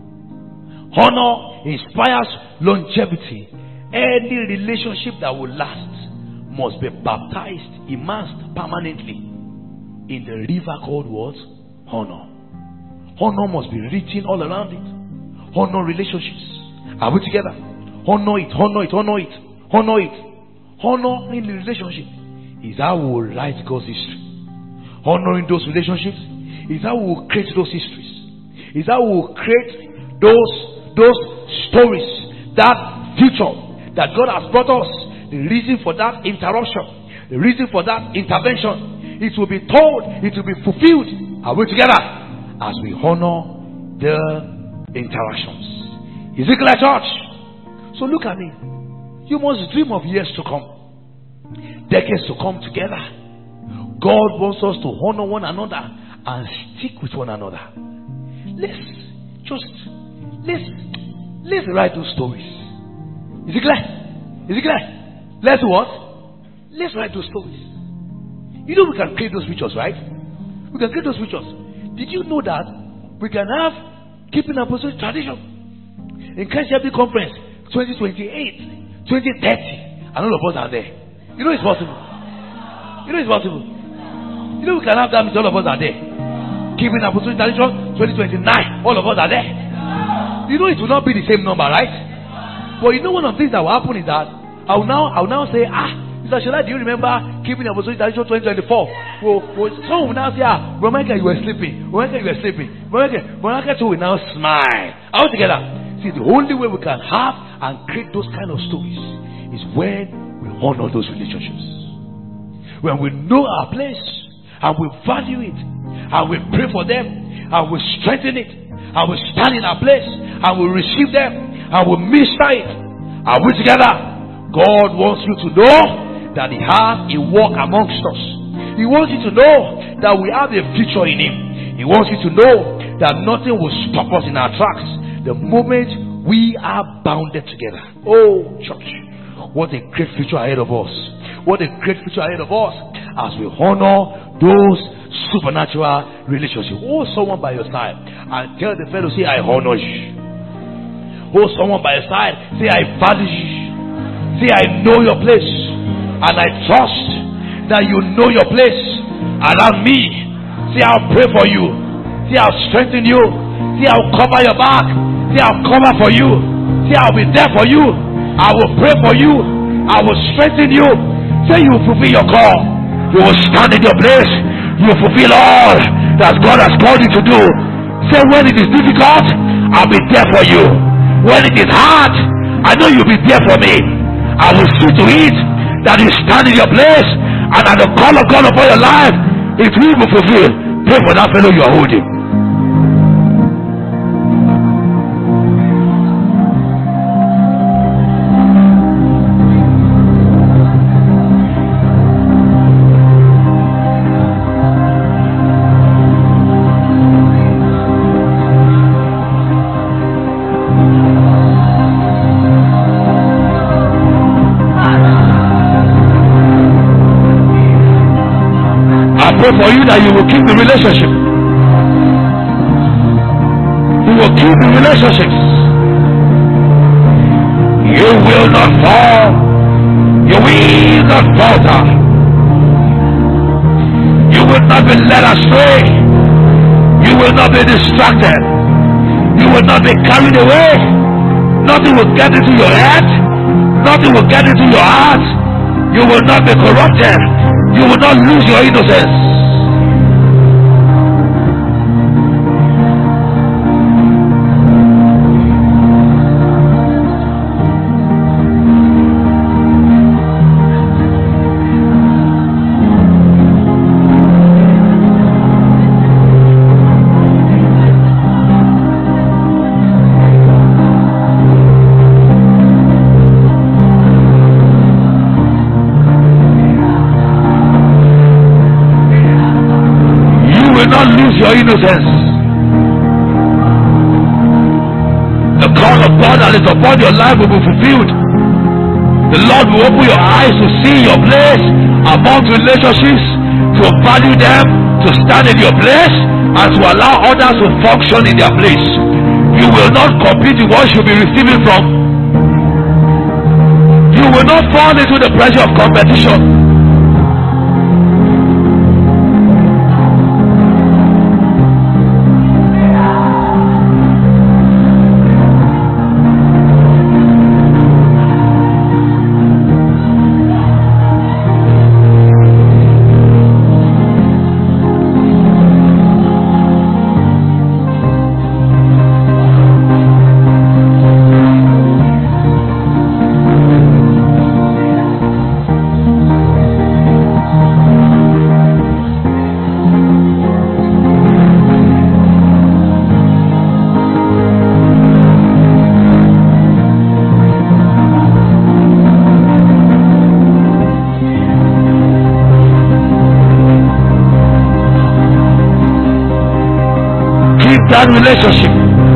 Honor inspires longevity. Any relationship that will last must be baptized, immersed permanently in the river called what? Honor. Honor must be written all around it. Honor relationships. Are we together? Honor it, honor it, honor it, honor it. Honor in the relationship is how we will write God's history. Honoring those relationships is how we will create those histories. Is how we will create those those stories, that future that God has brought us. The reason for that interruption, the reason for that intervention, it will be told, it will be fulfilled. Are we together? As we honor the interactions. Is it clear, church? So look at me. You must dream of years to come, decades to come together. God wants us to honor one another and stick with one another. Let's just let's let's write those stories. Is it clear? Is it clear? Let's what? Let's write those stories. You know we can create those pictures, right? We can create those pictures. Did you know that we can have keeping apostolic tradition in Christ Chapel Conference twenty twenty-eight, twenty thirty, and all of us are there? You know it's possible. You know it's possible. You know we can have that meeting, all of us are there. Keeping apostolic tradition twenty twenty-nine, all of us are there. You know it will not be the same number, right? But you know one of the things that will happen is that I will now I will now say, ah, Mister Shola, do you remember keeping apostolic tradition twenty twenty-four? Well, well, someone will now say, ah, Romaka, you were sleeping. Romaka, you were sleeping. Romaka, Romaka too will now smile. All together. See, the only way we can have and create those kind of stories is when we honor those relationships. When we know our place and we value it, and we pray for them, and we strengthen it, and we stand in our place, and we receive them, and we minister it. Are we together? God wants you to know that He has a work amongst us. He wants you to know that we have a future in Him. He wants you to know that nothing will stop us in our tracks the moment we are bounded together. Oh, church, what a great future ahead of us. What a great future ahead of us as we honor those supernatural relationships. Hold someone by your side and tell the fellow, say, I honor you. Hold someone by your side, say, I value you. Say, I know your place, and I trust that you know your place around me. Say, I'll pray for you. Say, I'll strengthen you. Say, I'll cover your back. Say, I'll cover for you. Say, I'll be there for you. I will pray for you. I will strengthen you. Say, you will fulfill your call. You will stand in your place. You will fulfill all that God has called you to do. Say, when it is difficult, I'll be there for you. When it is hard, I know you'll be there for me. I will see to it that you stand in your place, and at the call of God upon your life, it will be fulfilled. Pray for that fellow you are holding. Pray for you that you will keep the relationship. You will keep the relationships. You will not fall. You will not falter. You will not be led astray. You will not be distracted. You will not be carried away. Nothing will get into your head. Nothing will get into your heart. You will not be corrupted. You will not lose your innocence. Your innocence. The call of God that is upon your life will be fulfilled. The Lord will open your eyes to see your place among relationships to value them, to stand in your place, and to allow others to function in their place. You will not compete with what you'll be receiving from. You will not fall into the pressure of competition. That relationship.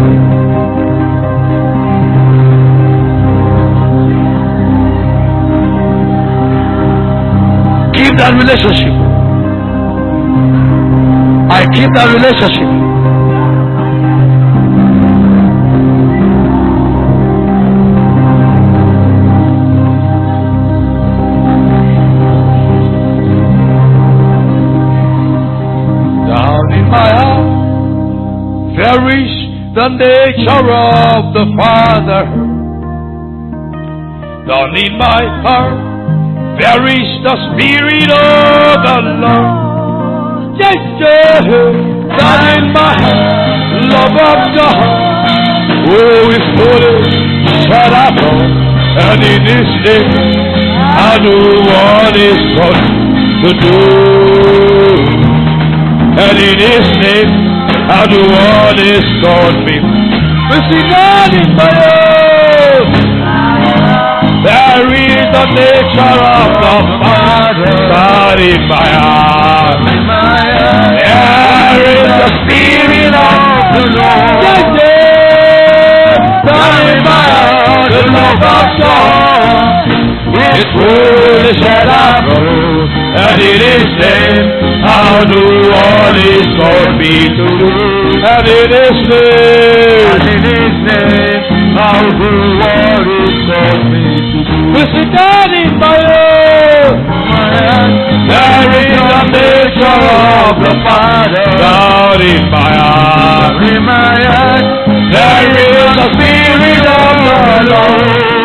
Keep that relationship. I keep that relationship. Down in my heart there is the nature of the Father. Down in my heart, there is the Spirit of the Lord. Yes, yes. Down in my heart, love of God. Oh, it's holy, shut up, and in His name, I do what is God to do. And in His name, I do what is God me. We see God in my own. There is the nature of the Father. God in my heart. There is the Spirit of the Lord. God in my heart. The love of God is fully shed abroad. And in His name, I'll do all His God me to do. And in His name, and in His name, I'll do all His God me to do. We see God in my own. There is the nature of the Father. God in my heart. In my heart. There is the Spirit of the Lord.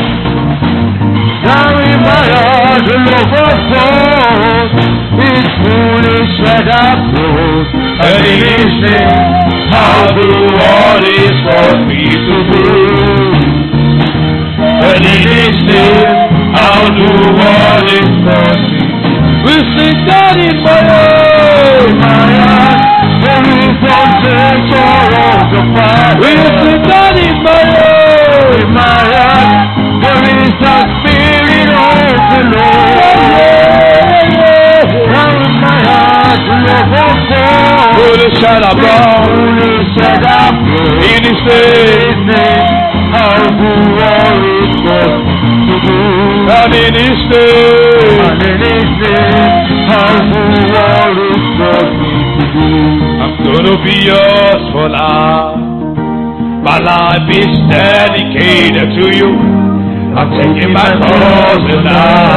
There in my heart, the love of God is fully shed abroad. And in His name, I'll do all His for me to do. And in His name, I'll do all His for me. We sing God in my heart. In my heart, there is the nature of the Father. We sing God in my heart. In my heart, there is the Spirit of the Lord. Now in my heart, love of God. Fully shed abroad. Fully shed abroad. In His name, I'll do all His God to do. And in His name, and in His name, I'll do all His God to do. I'm gonna be yours for life. My life is dedicated to you. I'm taking my cross and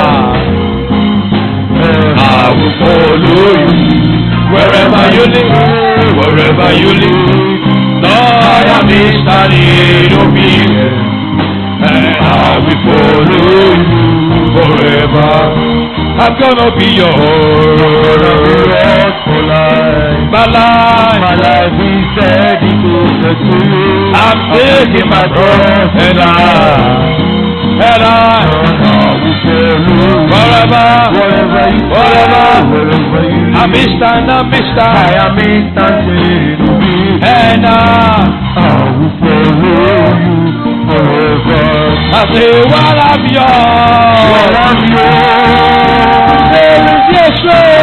I will follow you wherever you live, wherever you live. Lord, I am standing obedient, and I will follow you forever. I'm gonna be yours for life. My life, my life is dedicated to you. I'm taking my cross and I. And I forever, wherever you wherever, wherever you I'm instant, I'm instant, I am instant, and I, I will follow you forever. I say, while I'm yours, while I'm yours, there is yes,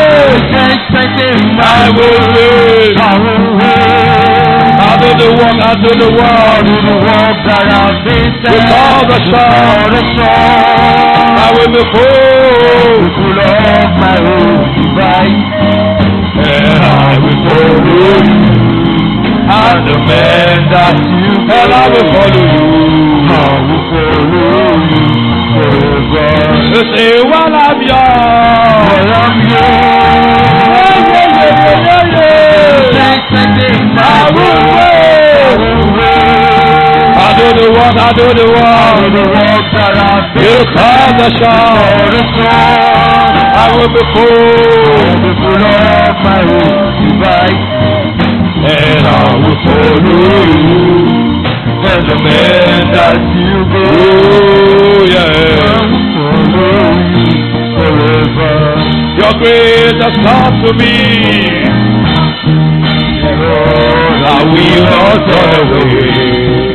I will live, I will live. I do the work, I do the work, I do the work that I've been sent. With all the song, I will be full, full of my own divine. divide, and I will follow you. And the man that you and I will follow you. I will follow you forever. You say, well, I'm yours. Well, I'm yours. Yeah, yeah, yeah, yeah, yeah. I will wait. I will wait. I do the work, I do the work. I do the work that I feel. You call the shot. I will be full. I will be full of my own device. And I will follow you. And the man that you go. Oh, yeah. I will follow you forever. Your grace has come to me. Lord, I will not turn away.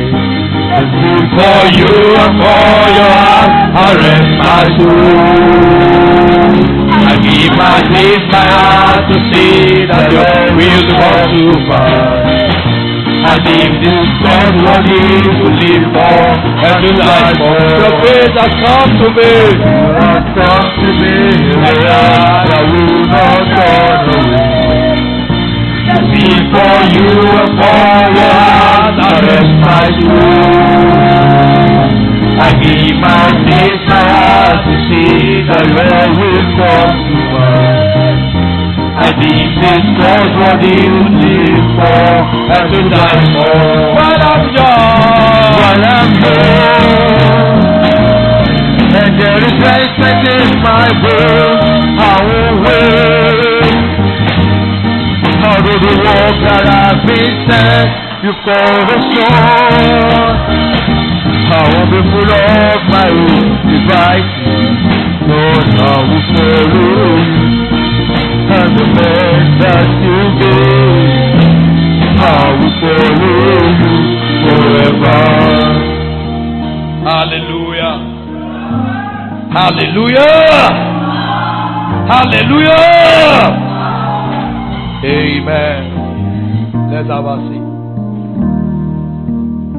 For you and for your heart, I rest my soul. I give my days, my heart to see that your will come to pass. And if this God worthy to live for and to die for, your grace has come to me. You have come to me, and I will not turn away. See for you and for your heart, I rest my soul. I give my days, my heart to see that your will come to pass. And if this God worthy to live for and to die for, while I'm yours, while I'm yours, and there is respect in my will, I will wait. How do the work that I've been sent, you call the storm. I will be full of my own devices, Lord, I will follow you. And the man that you gave, I will follow you forever. Hallelujah. Hallelujah. Hallelujah. Amen. Let's have a seat.